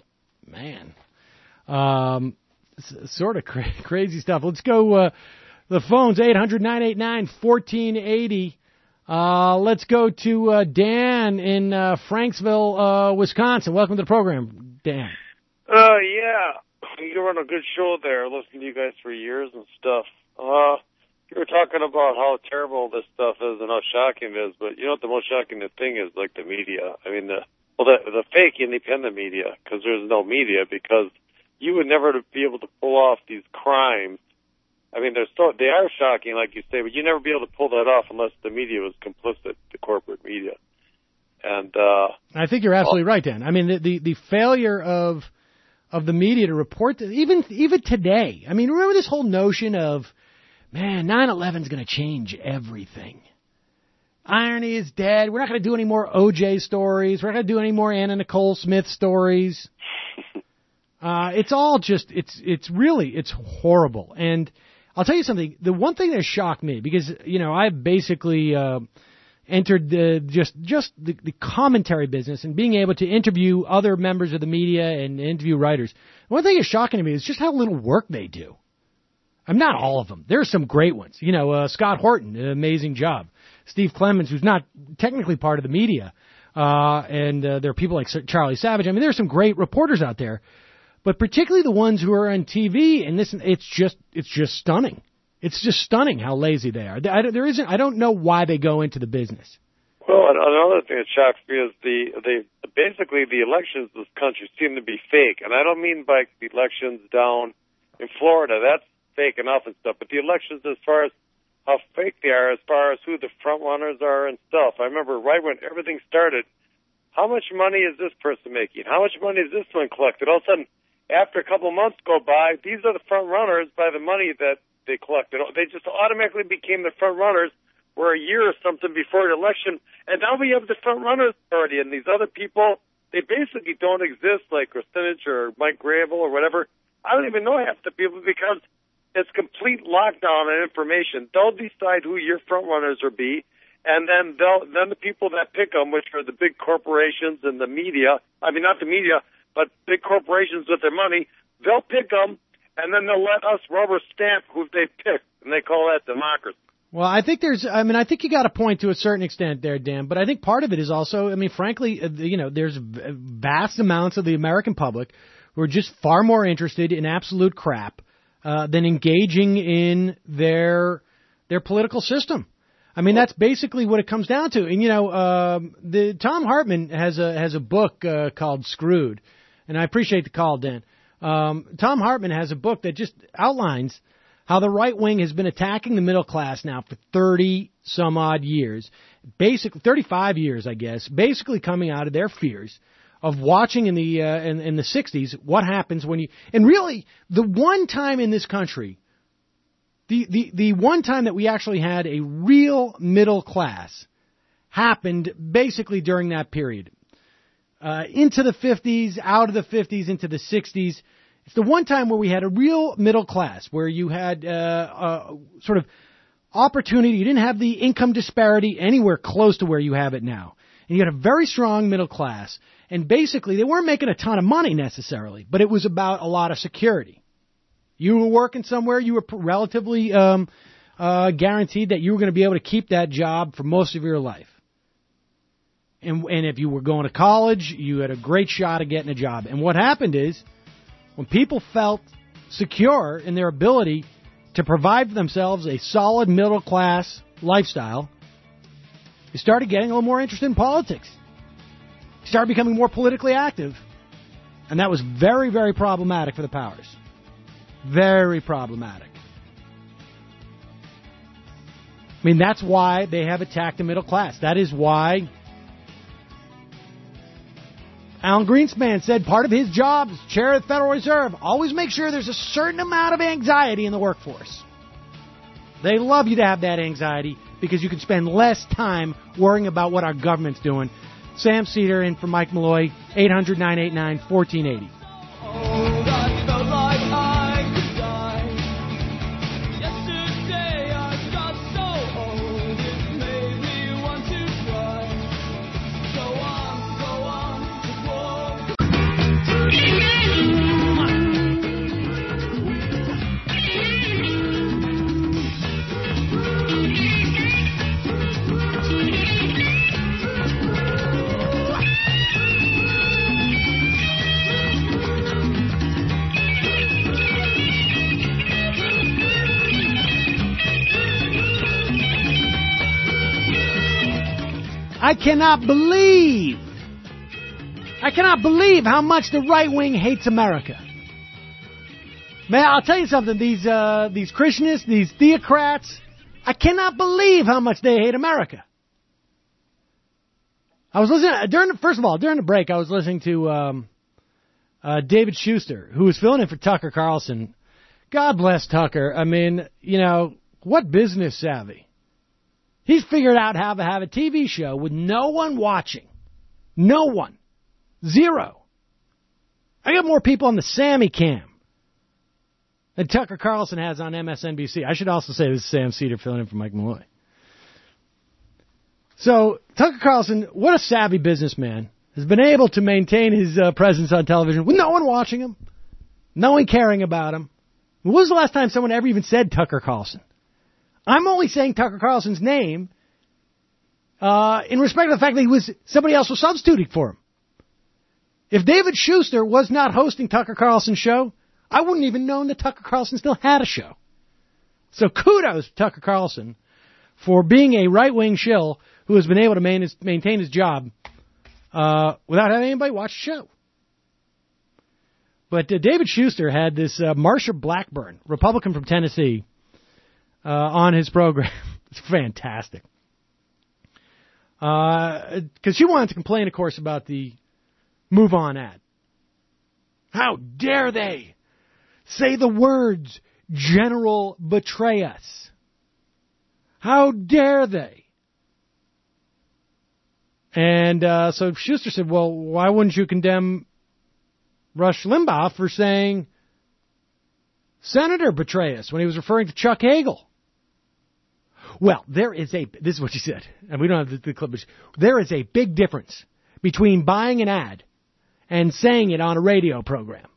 Speaker 1: sort of crazy stuff. Let's go. The phone's 800-989-1480. Let's go to Dan in Franksville, Wisconsin. Welcome to the program, Dan.
Speaker 19: Yeah. You run a good show there. Listening to you guys for years and stuff. You were talking about how terrible this stuff is and how shocking it is, but you know what the most shocking thing is? Like the media. I mean, the fake independent media, because there's no media, because you would never be able to pull off these crimes. I mean, they are shocking, like you say, but you never be able to pull that off unless the media was complicit, the corporate media. And
Speaker 1: I think you're absolutely right, Dan. I mean, the failure of the media to report this, even today. I mean, remember this whole notion of, 9/11's going to change everything. Irony is dead. We're not going to do any more O.J. stories. We're not going to do any more Anna Nicole Smith stories. It's all just, it's horrible. And I'll tell you something. The one thing that shocked me, because, I've basically entered the commentary business and being able to interview other members of the media and interview writers. One thing that's shocking to me is just how little work they do. I'm not all of them. There are some great ones. Scott Horton, an amazing job. Steve Clemens, who's not technically part of the media. And there are people like Charlie Savage. I mean, there are some great reporters out there. But particularly the ones who are on TV, and it's just stunning. It's just stunning how lazy they are. I don't know why they go into the business.
Speaker 19: Well, another thing that shocks me is basically the elections in this country seem to be fake. And I don't mean by the elections down in Florida. That's fake enough and stuff. But the elections as far as how fake they are, as far as who the front runners are and stuff. I remember right when everything started, how much money is this person making? How much money is this one collected? All of a sudden, after a couple of months go by, these are the front runners by the money that they collected. They just automatically became the front runners were a year or something before the election. And now we have the front runners already, and these other people, they basically don't exist, like Kucinich or Mike Gravel or whatever. I don't even know half the people because it's complete lockdown on information. They'll decide who your front runners will be, and then the people that pick them, which are the big corporations and the media, I mean, not the media, but big corporations with their money, they'll pick them, and then they'll let us rubber stamp who they pick, and they call that democracy.
Speaker 1: Well, I think I think you got a point to a certain extent there, Dan, but I think part of it is also, I mean, frankly, there's vast amounts of the American public who are just far more interested in absolute crap than engaging in their political system. I mean, that's basically what it comes down to. And, Tom Hartman has a book called Screwed, and I appreciate the call, Dan. Tom Hartman has a book that just outlines how the right wing has been attacking the middle class now for 30 some odd years, basically 35 years, I guess, basically coming out of their fears of watching in the 60s what happens when you, and really the one time in this country, the one time that we actually had a real middle class happened basically during that period. Into the 50s, out of the 50s, into the 60s. It's the one time where we had a real middle class, where you had sort of opportunity. You didn't have the income disparity anywhere close to where you have it now. And you had a very strong middle class. And basically, they weren't making a ton of money necessarily, but it was about a lot of security. You were working somewhere, you were relatively guaranteed that you were going to be able to keep that job for most of your life. And if you were going to college, you had a great shot at getting a job. And what happened is, when people felt secure in their ability to provide for themselves a solid middle-class lifestyle, they started getting a little more interested in politics. They started becoming more politically active. And that was very, very problematic for the powers. Very problematic. I mean, that's why they have attacked the middle class. That is why Alan Greenspan said part of his job as chair of the Federal Reserve, always make sure there's a certain amount of anxiety in the workforce. They love you to have that anxiety because you can spend less time worrying about what our government's doing. Sam Cedar in for Mike Malloy, 800-989-1480. I cannot believe how much the right wing hates America. Man, I'll tell you something. These Christianists, these theocrats, I cannot believe how much they hate America. I was listening during the break. I was listening to David Schuster, who was filling in for Tucker Carlson. God bless Tucker. I mean, what business savvy. He's figured out how to have a TV show with no one watching. No one. Zero. I got more people on the Sammy Cam than Tucker Carlson has on MSNBC. I should also say this is Sam Cedar filling in for Mike Malloy. So, Tucker Carlson, what a savvy businessman, has been able to maintain his presence on television with no one watching him, no one caring about him. When was the last time someone ever even said Tucker Carlson? I'm only saying Tucker Carlson's name in respect to the fact that somebody else was substituting for him. If David Schuster was not hosting Tucker Carlson's show, I wouldn't even known that Tucker Carlson still had a show. So kudos to Tucker Carlson for being a right-wing shill who has been able to maintain his job without having anybody watch the show. But David Schuster had this Marsha Blackburn, Republican from Tennessee, on his program. It's fantastic. Because she wanted to complain, of course, about the Move On ad. How dare they say the words, General betray us? How dare they? And so Schuster said, well, why wouldn't you condemn Rush Limbaugh for saying Senator betray us when he was referring to Chuck Hagel? Well, this is what she said, and we don't have the clip, but there is a big difference between buying an ad and saying it on a radio program.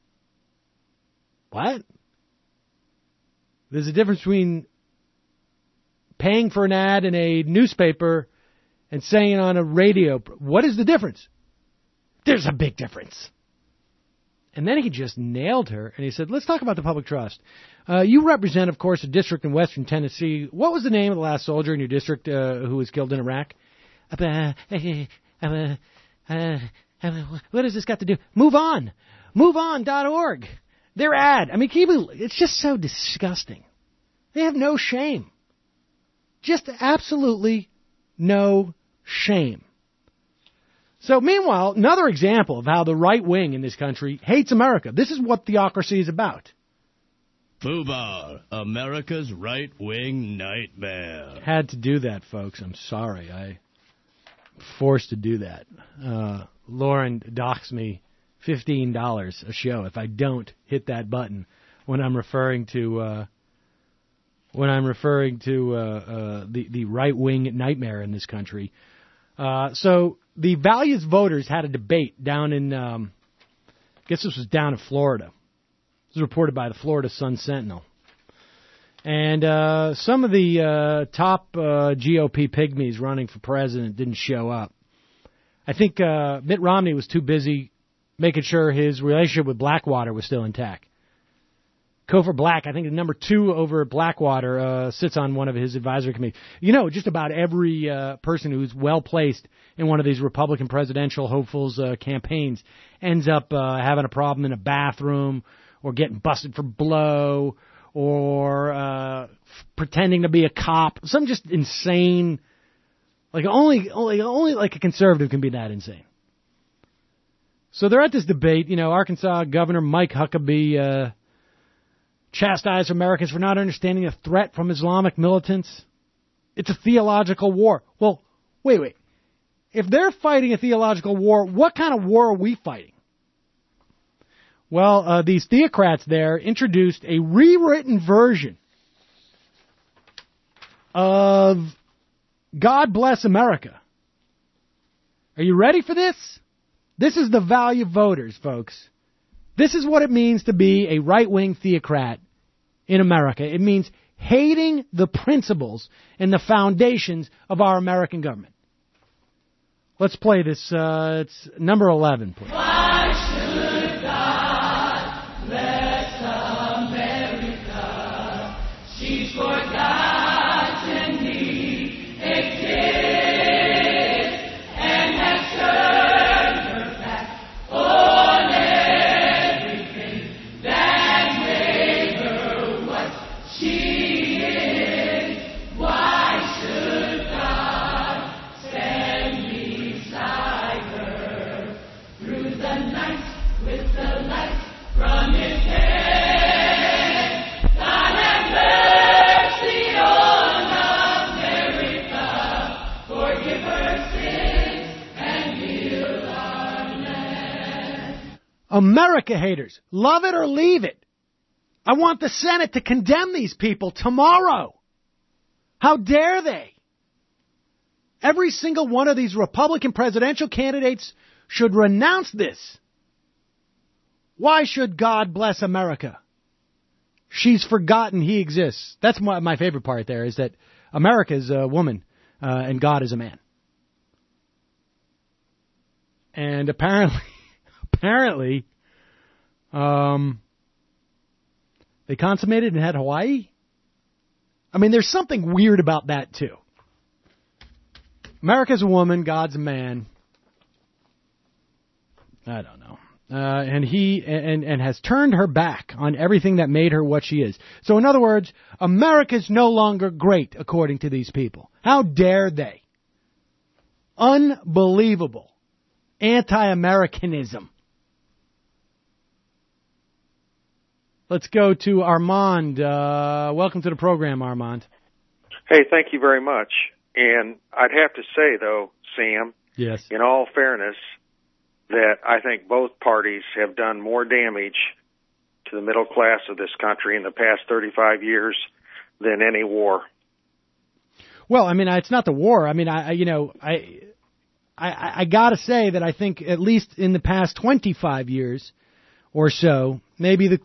Speaker 1: What? There's a difference between paying for an ad in a newspaper and saying it on a radio. What is the difference? There's a big difference. And then he just nailed her, and he said, let's talk about the public trust. You represent, of course, a district in western Tennessee. What was the name of the last soldier in your district who was killed in Iraq? What does this got to do? Move on. MoveOn.org. Their ad. I mean, it's just so disgusting. They have no shame. Just absolutely no shame. So, meanwhile, another example of how the right wing in this country hates America. This is what theocracy is about.
Speaker 20: FUBAR, America's right-wing nightmare.
Speaker 1: Had to do that, folks. I'm sorry. I'm forced to do that. Lauren docks me $15 a show if I don't hit that button when I'm referring to the right-wing nightmare in this country. So the Values voters had a debate down in, I guess this was down in Florida. This was reported by the Florida Sun-Sentinel. And some of the top GOP pygmies running for president didn't show up. I think Mitt Romney was too busy making sure his relationship with Blackwater was still intact. Cofer Black, I think the number 2 over at Blackwater, sits on one of his advisory committees. You know, just about every person who's well-placed in one of these Republican presidential hopefuls' campaigns ends up having a problem in a bathroom or getting busted for blow or pretending to be a cop. Some just insane, like only like a conservative can be that insane. So they're at this debate. You know, Arkansas Governor Mike Huckabee chastised Americans for not understanding the threat from Islamic militants. It's a theological war. Well, wait. If they're fighting a theological war, what kind of war are we fighting? Well, these theocrats there introduced a rewritten version of God Bless America. Are you ready for this? This is the value voters, folks. This is what it means to be a right-wing theocrat in America. It means hating the principles and the foundations of our American government. Let's play this. It's number 11, please.
Speaker 21: Why should God bless America? She's forgotten me, exists, and has turned her back on everything that made her what she is. Why should God stand beside her through the night with the light from his head? God have mercy on America, forgive her sins and heal our land.
Speaker 1: America haters, love it or leave it. I want the Senate to condemn these people tomorrow. How dare they? Every single one of these Republican presidential candidates should renounce this. Why should God bless America? She's forgotten he exists. That's my favorite part there, is that America is a woman and God is a man. And apparently, they consummated and had Hawaii. I mean, there's something weird about that, too. America's a woman, God's a man. I don't know. And he has turned her back on everything that made her what she is. So in other words, America's no longer great, according to these people. How dare they? Unbelievable. Anti-Americanism. Let's go to Armand. Welcome to the program, Armand.
Speaker 2: Hey, thank you very much. And I'd have to say, though, Sam,
Speaker 1: yes,
Speaker 2: in all fairness, that I think both parties have done more damage to the middle class of this country in the past 35 years than any war.
Speaker 1: Well, I mean, it's not the war. I mean, I got to say that I think at least in the past 25 years or so, maybe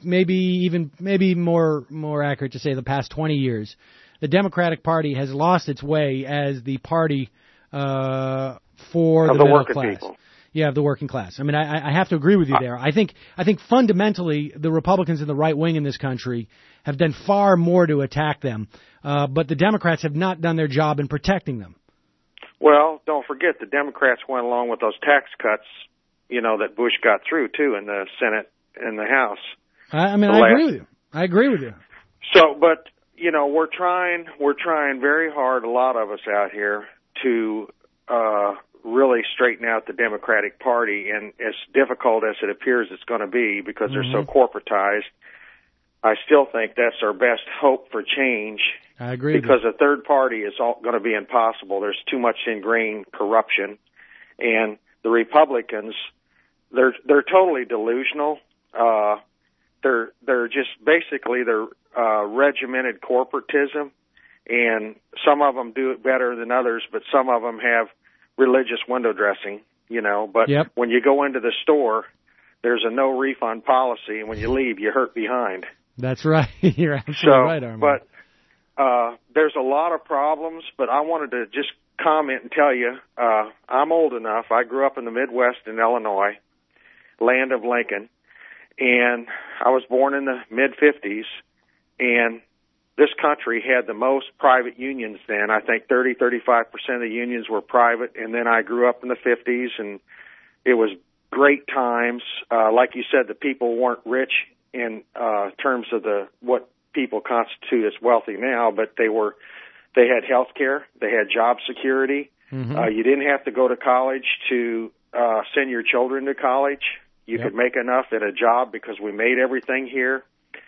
Speaker 1: more accurate to say the past 20 years, the Democratic Party has lost its way as the party for the middle class. People. Yeah, of the working class. I mean, I have to agree with you there. I think fundamentally the Republicans and the right wing in this country have done far more to attack them, but the Democrats have not done their job in protecting them.
Speaker 2: Well, don't forget the Democrats went along with those tax cuts, that Bush got through too in the Senate and the House.
Speaker 1: I agree with you. I agree with you.
Speaker 2: So, but we're trying very hard, a lot of us out here, to really straighten out the Democratic Party, and as difficult as it appears it's going to be because they're so corporatized, I still think that's our best hope for change.
Speaker 1: I agree.
Speaker 2: Because a third party is going to be impossible. There's too much ingrained corruption, and the Republicans, they're totally delusional. They're just basically regimented corporatism, and some of them do it better than others, but some of them have religious window dressing, but when you go into the store, there's a no refund policy, and when you leave, you hurt behind.
Speaker 1: That's right. You're absolutely right, Armand.
Speaker 2: But there's a lot of problems, but I wanted to just comment and tell you, I'm old enough. I grew up in the Midwest in Illinois, land of Lincoln, and I was born in the mid-'50s, and this country had the most private unions then. I think 35% of the unions were private, and then I grew up in the 50s, and it was great times. Like you said, the people weren't rich in terms of what people constitute as wealthy now, but they had health care, they had job security. You didn't have to go to college to send your children to college. You could make enough at a job because we made everything here.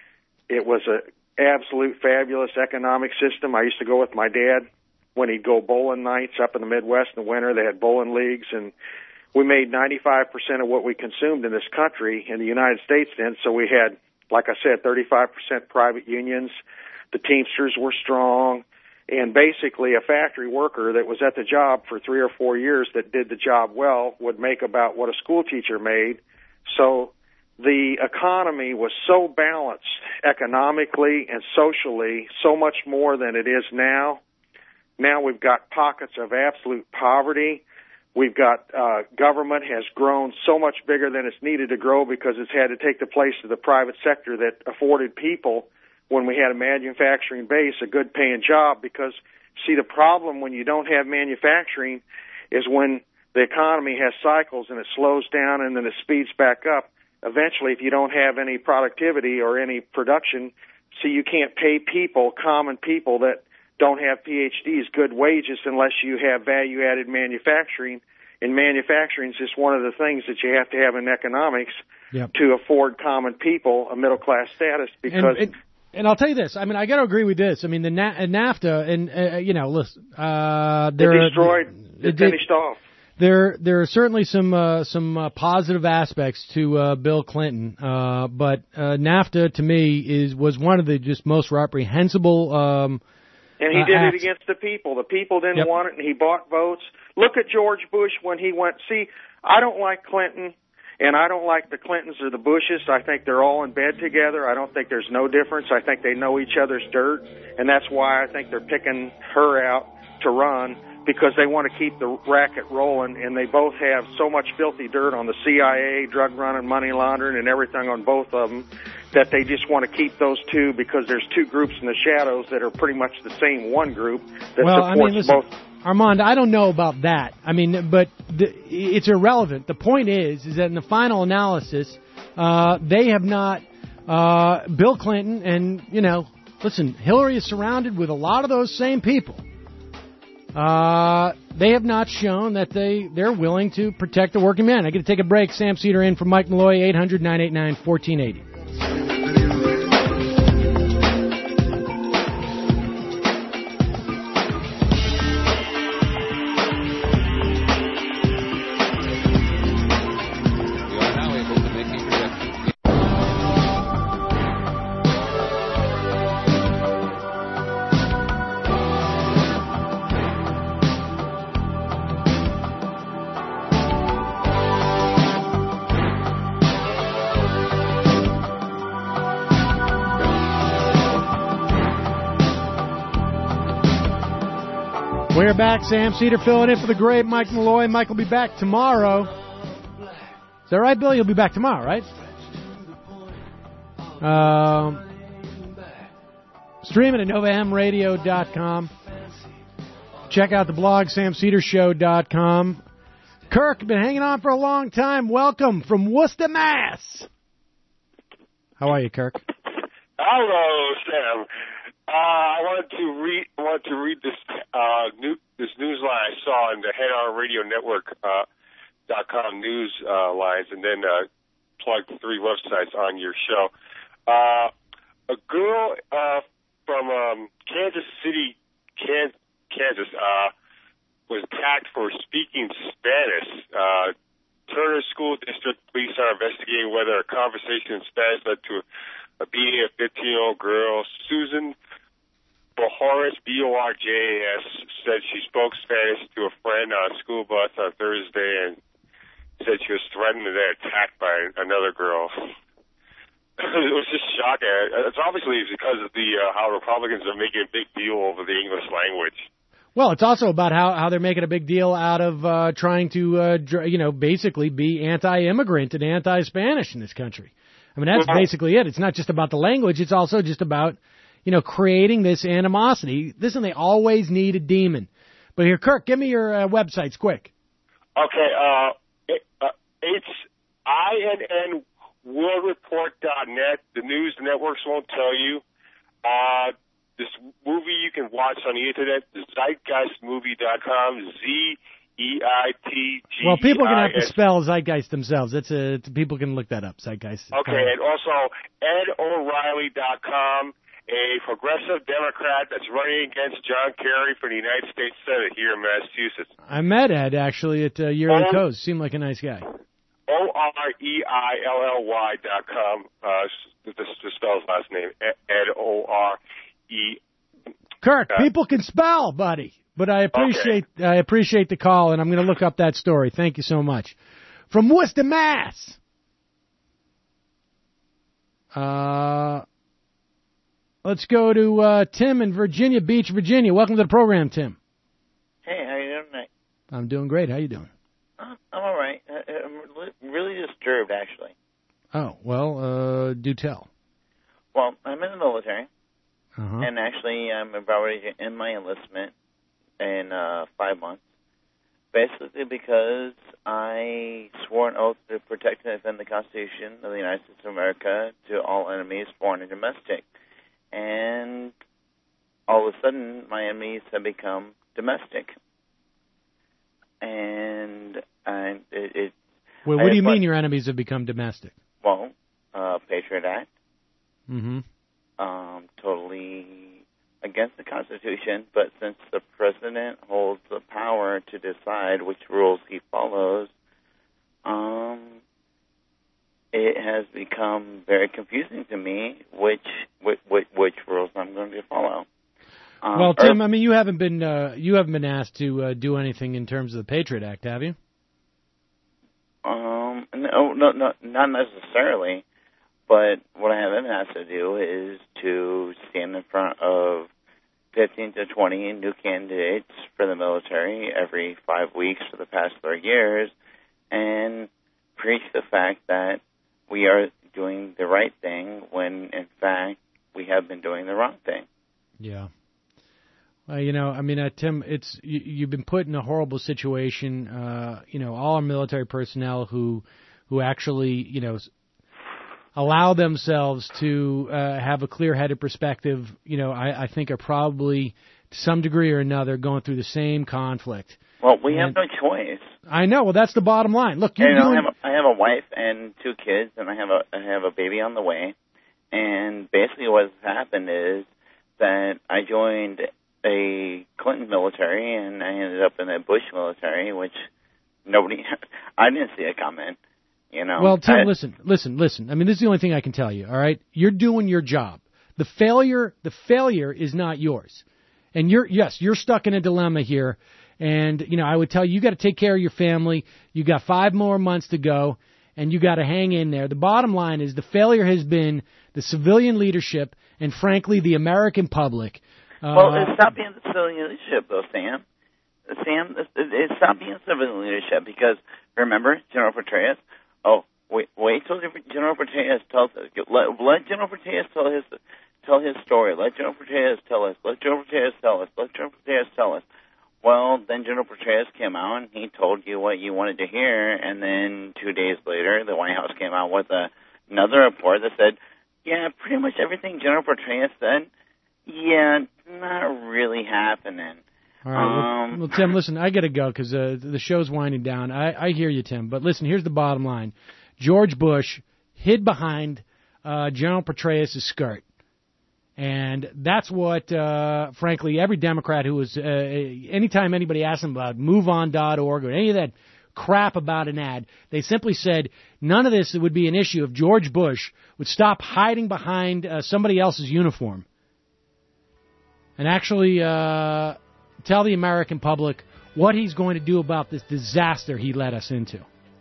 Speaker 2: It was a absolute fabulous economic system. I used to go with my dad when he'd go bowling nights up in the Midwest in the winter. They had bowling leagues, and we made 95% of what we consumed in this country in the United States then. So we had, like I said, 35% private unions. The Teamsters were strong, and basically a factory worker that was at the job for 3 or 4 years that did the job well would make about what a school teacher made. So the economy was so balanced economically and socially, so much more than it is now. Now we've got pockets of absolute poverty. We've got government has grown so much bigger than it's needed to grow because it's had to take the place of the private sector that afforded people, when we had a manufacturing base, a good paying job. Because, see, the problem when you don't have manufacturing is when the economy has cycles and it slows down and then it speeds back up. Eventually, if you don't have any productivity or any production, see, you can't pay people, common people that don't have PhDs, good wages unless you have value-added manufacturing. And manufacturing is just one of the things that you have to have in economics to afford common people a middle-class status. Because
Speaker 1: and I'll tell you this. I mean, I got to agree with this. I mean, the NAFTA, and listen, they're
Speaker 2: destroyed. It finished off.
Speaker 1: There are certainly some positive aspects to Bill Clinton, but NAFTA to me was one of the just most reprehensible.
Speaker 2: And he did it against the people. The people didn't want it, and he bought votes. Look at George Bush when he went. See, I don't like Clinton, and I don't like the Clintons or the Bushes. I think they're all in bed together. I don't think there's no difference. I think they know each other's dirt, and that's why I think they're picking her out to run. because they want to keep the racket rolling, and they both have so much filthy dirt on the CIA, drug running, money laundering, and everything on both of them, that they just want to keep those two because there's two groups in the shadows that are pretty much the same one group that supports
Speaker 1: listen,
Speaker 2: both.
Speaker 1: Armand, I don't know about that. I mean, but it's irrelevant. The point is that in the final analysis, they have not, Bill Clinton and, listen, Hillary is surrounded with a lot of those same people. They have not shown that they're willing to protect the working man. I got to take a break. Sam Cedar in for Mike Malloy, 800-989-1480. We're back. Sam Cedar filling in for the great Mike Malloy. Mike will be back tomorrow. Is that right, Bill? You'll be back tomorrow, right? Streaming at NovaMRadio.com. Check out the blog, SamCedarShow.com. Kirk, been hanging on for a long time. Welcome from Worcester, Mass. How are you, Kirk?
Speaker 3: Hello, Sam. I wanted to read this this news line I saw in the HeadOnRadioNetwork.com news lines, and then plug 3 websites on your show. A girl from Kansas City, Kansas, was attacked for speaking Spanish. Turner School District police are investigating whether a conversation in Spanish led to a beating of 15-year-old girl. Susan Bojarras, B-O-R-J-A-S, said she spoke Spanish to a friend on a school bus on Thursday and said she was threatened and then attacked by another girl. It was just shocking. It's obviously because of how Republicans are making a big deal over the English language.
Speaker 1: Well, it's also about how they're making a big deal out of trying to, basically be anti-immigrant and anti-Spanish in this country. I mean, that's basically it. It's not just about the language. It's also just about, creating this animosity. Listen, they always need a demon. But here, Kirk, give me your websites, quick.
Speaker 3: Okay, it's INNWorldReport.net. The news networks won't tell you. This movie you can watch on the internet, Zeitgeistmovie.com, ZEITGEIST.
Speaker 1: Well, people can have to spell Zeitgeist themselves. People can look that up, Zeitgeist.
Speaker 3: Okay, and also EdO'Reilly.com, a progressive Democrat that's running against John Kerry for the United States Senate here in Massachusetts.
Speaker 1: I met Ed, actually, at Yearly Coast. Seemed like a nice guy.
Speaker 3: OREILLY.com, to spell his last name, EdO'Re.
Speaker 1: Kirk, people can spell, buddy. But I appreciate the call, and I'm going to look up that story. Thank you so much. From Worcester, Mass. Let's go to Tim in Virginia Beach, Virginia. Welcome to the program, Tim.
Speaker 22: Hey, how you doing tonight?
Speaker 1: I'm doing great. How you doing?
Speaker 22: I'm all right. I'm really disturbed, actually.
Speaker 1: Oh, well, do tell.
Speaker 22: Well, I'm in the military, and actually I'm about ready to end my enlistment in 5 months, basically because I swore an oath to protect and defend the Constitution of the United States of America to all enemies, foreign and domestic. And all of a sudden, my enemies have become domestic. And it
Speaker 1: well, what do you mean your enemies have become domestic?
Speaker 22: Well, Patriot Act.
Speaker 1: Mm-hmm.
Speaker 22: Totally against the Constitution, but since the president holds the power to decide which rules he follows, it has become very confusing to me which rules I'm going to follow.
Speaker 1: Well, Tim, I mean, you haven't been asked to do anything in terms of the Patriot Act, have you?
Speaker 22: No, not necessarily. But what I have been asked to do is to stand in front of 15 to 20 new candidates for the military every 5 weeks for the past 3 years and preach the fact that we are doing the right thing when, in fact, we have been doing the wrong thing.
Speaker 1: Yeah. Well, Tim, you've been put in a horrible situation. All our military personnel who actually, allow themselves to have a clear-headed perspective, I think are probably, to some degree or another, going through the same conflict.
Speaker 22: Well, we have no choice.
Speaker 1: I know. Well, that's the bottom line. Look,
Speaker 22: I have a wife and 2 kids, and I have a baby on the way. And basically what's happened is that I joined a Clinton military, and I ended up in a Bush military, which I didn't see it coming.
Speaker 1: Well, Tim, listen. I mean, this is the only thing I can tell you, all right? You're doing your job. The failure is not yours. And you're stuck in a dilemma here. And, I would tell you got to take care of your family. You got 5 more months to go, and you got to hang in there. The bottom line is the failure has been the civilian leadership and, frankly, the American public.
Speaker 22: Stop being the civilian leadership, though, Sam. Stop being civilian leadership because, remember, General Petraeus? Wait till General Petraeus tells us. Let General Petraeus tell his story. Let General Petraeus tell us. Let General Petraeus tell us. Let General Petraeus tell us. Well, then General Petraeus came out and he told you what you wanted to hear, and then 2 days later, the White House came out with another report that said, yeah, pretty much everything General Petraeus said, yeah, not really happening.
Speaker 1: All right. Well, Tim, listen, I got to go because the show's winding down. I hear you, Tim. But listen, here's the bottom line. George Bush hid behind General Petraeus' skirt. And that's what, frankly, every Democrat who was, anytime anybody asked them about MoveOn.org or any of that crap about an ad, they simply said none of this would be an issue if George Bush would stop hiding behind somebody else's uniform and actually tell the American public what he's going to do about this disaster he led us into.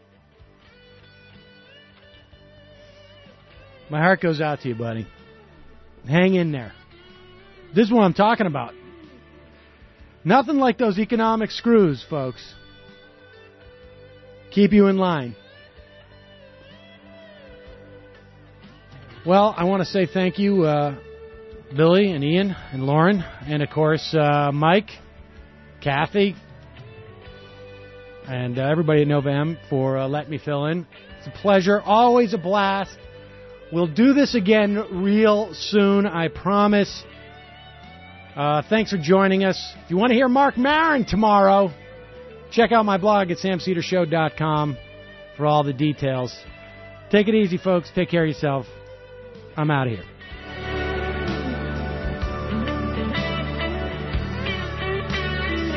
Speaker 1: My heart goes out to you, buddy. Hang in there. This is what I'm talking about. Nothing like those economic screws, folks. Keep you in line. Well, I want to say thank you, Billy and Ian and Lauren, and of course, Mike, Kathy, and everybody at Nova M for letting me fill in. It's a pleasure. Always a blast. We'll do this again real soon, I promise. Thanks for joining us. If you want to hear Mark Maron tomorrow, check out my blog at samcedershow.com for all the details. Take it easy, folks. Take care of yourself. I'm out of here.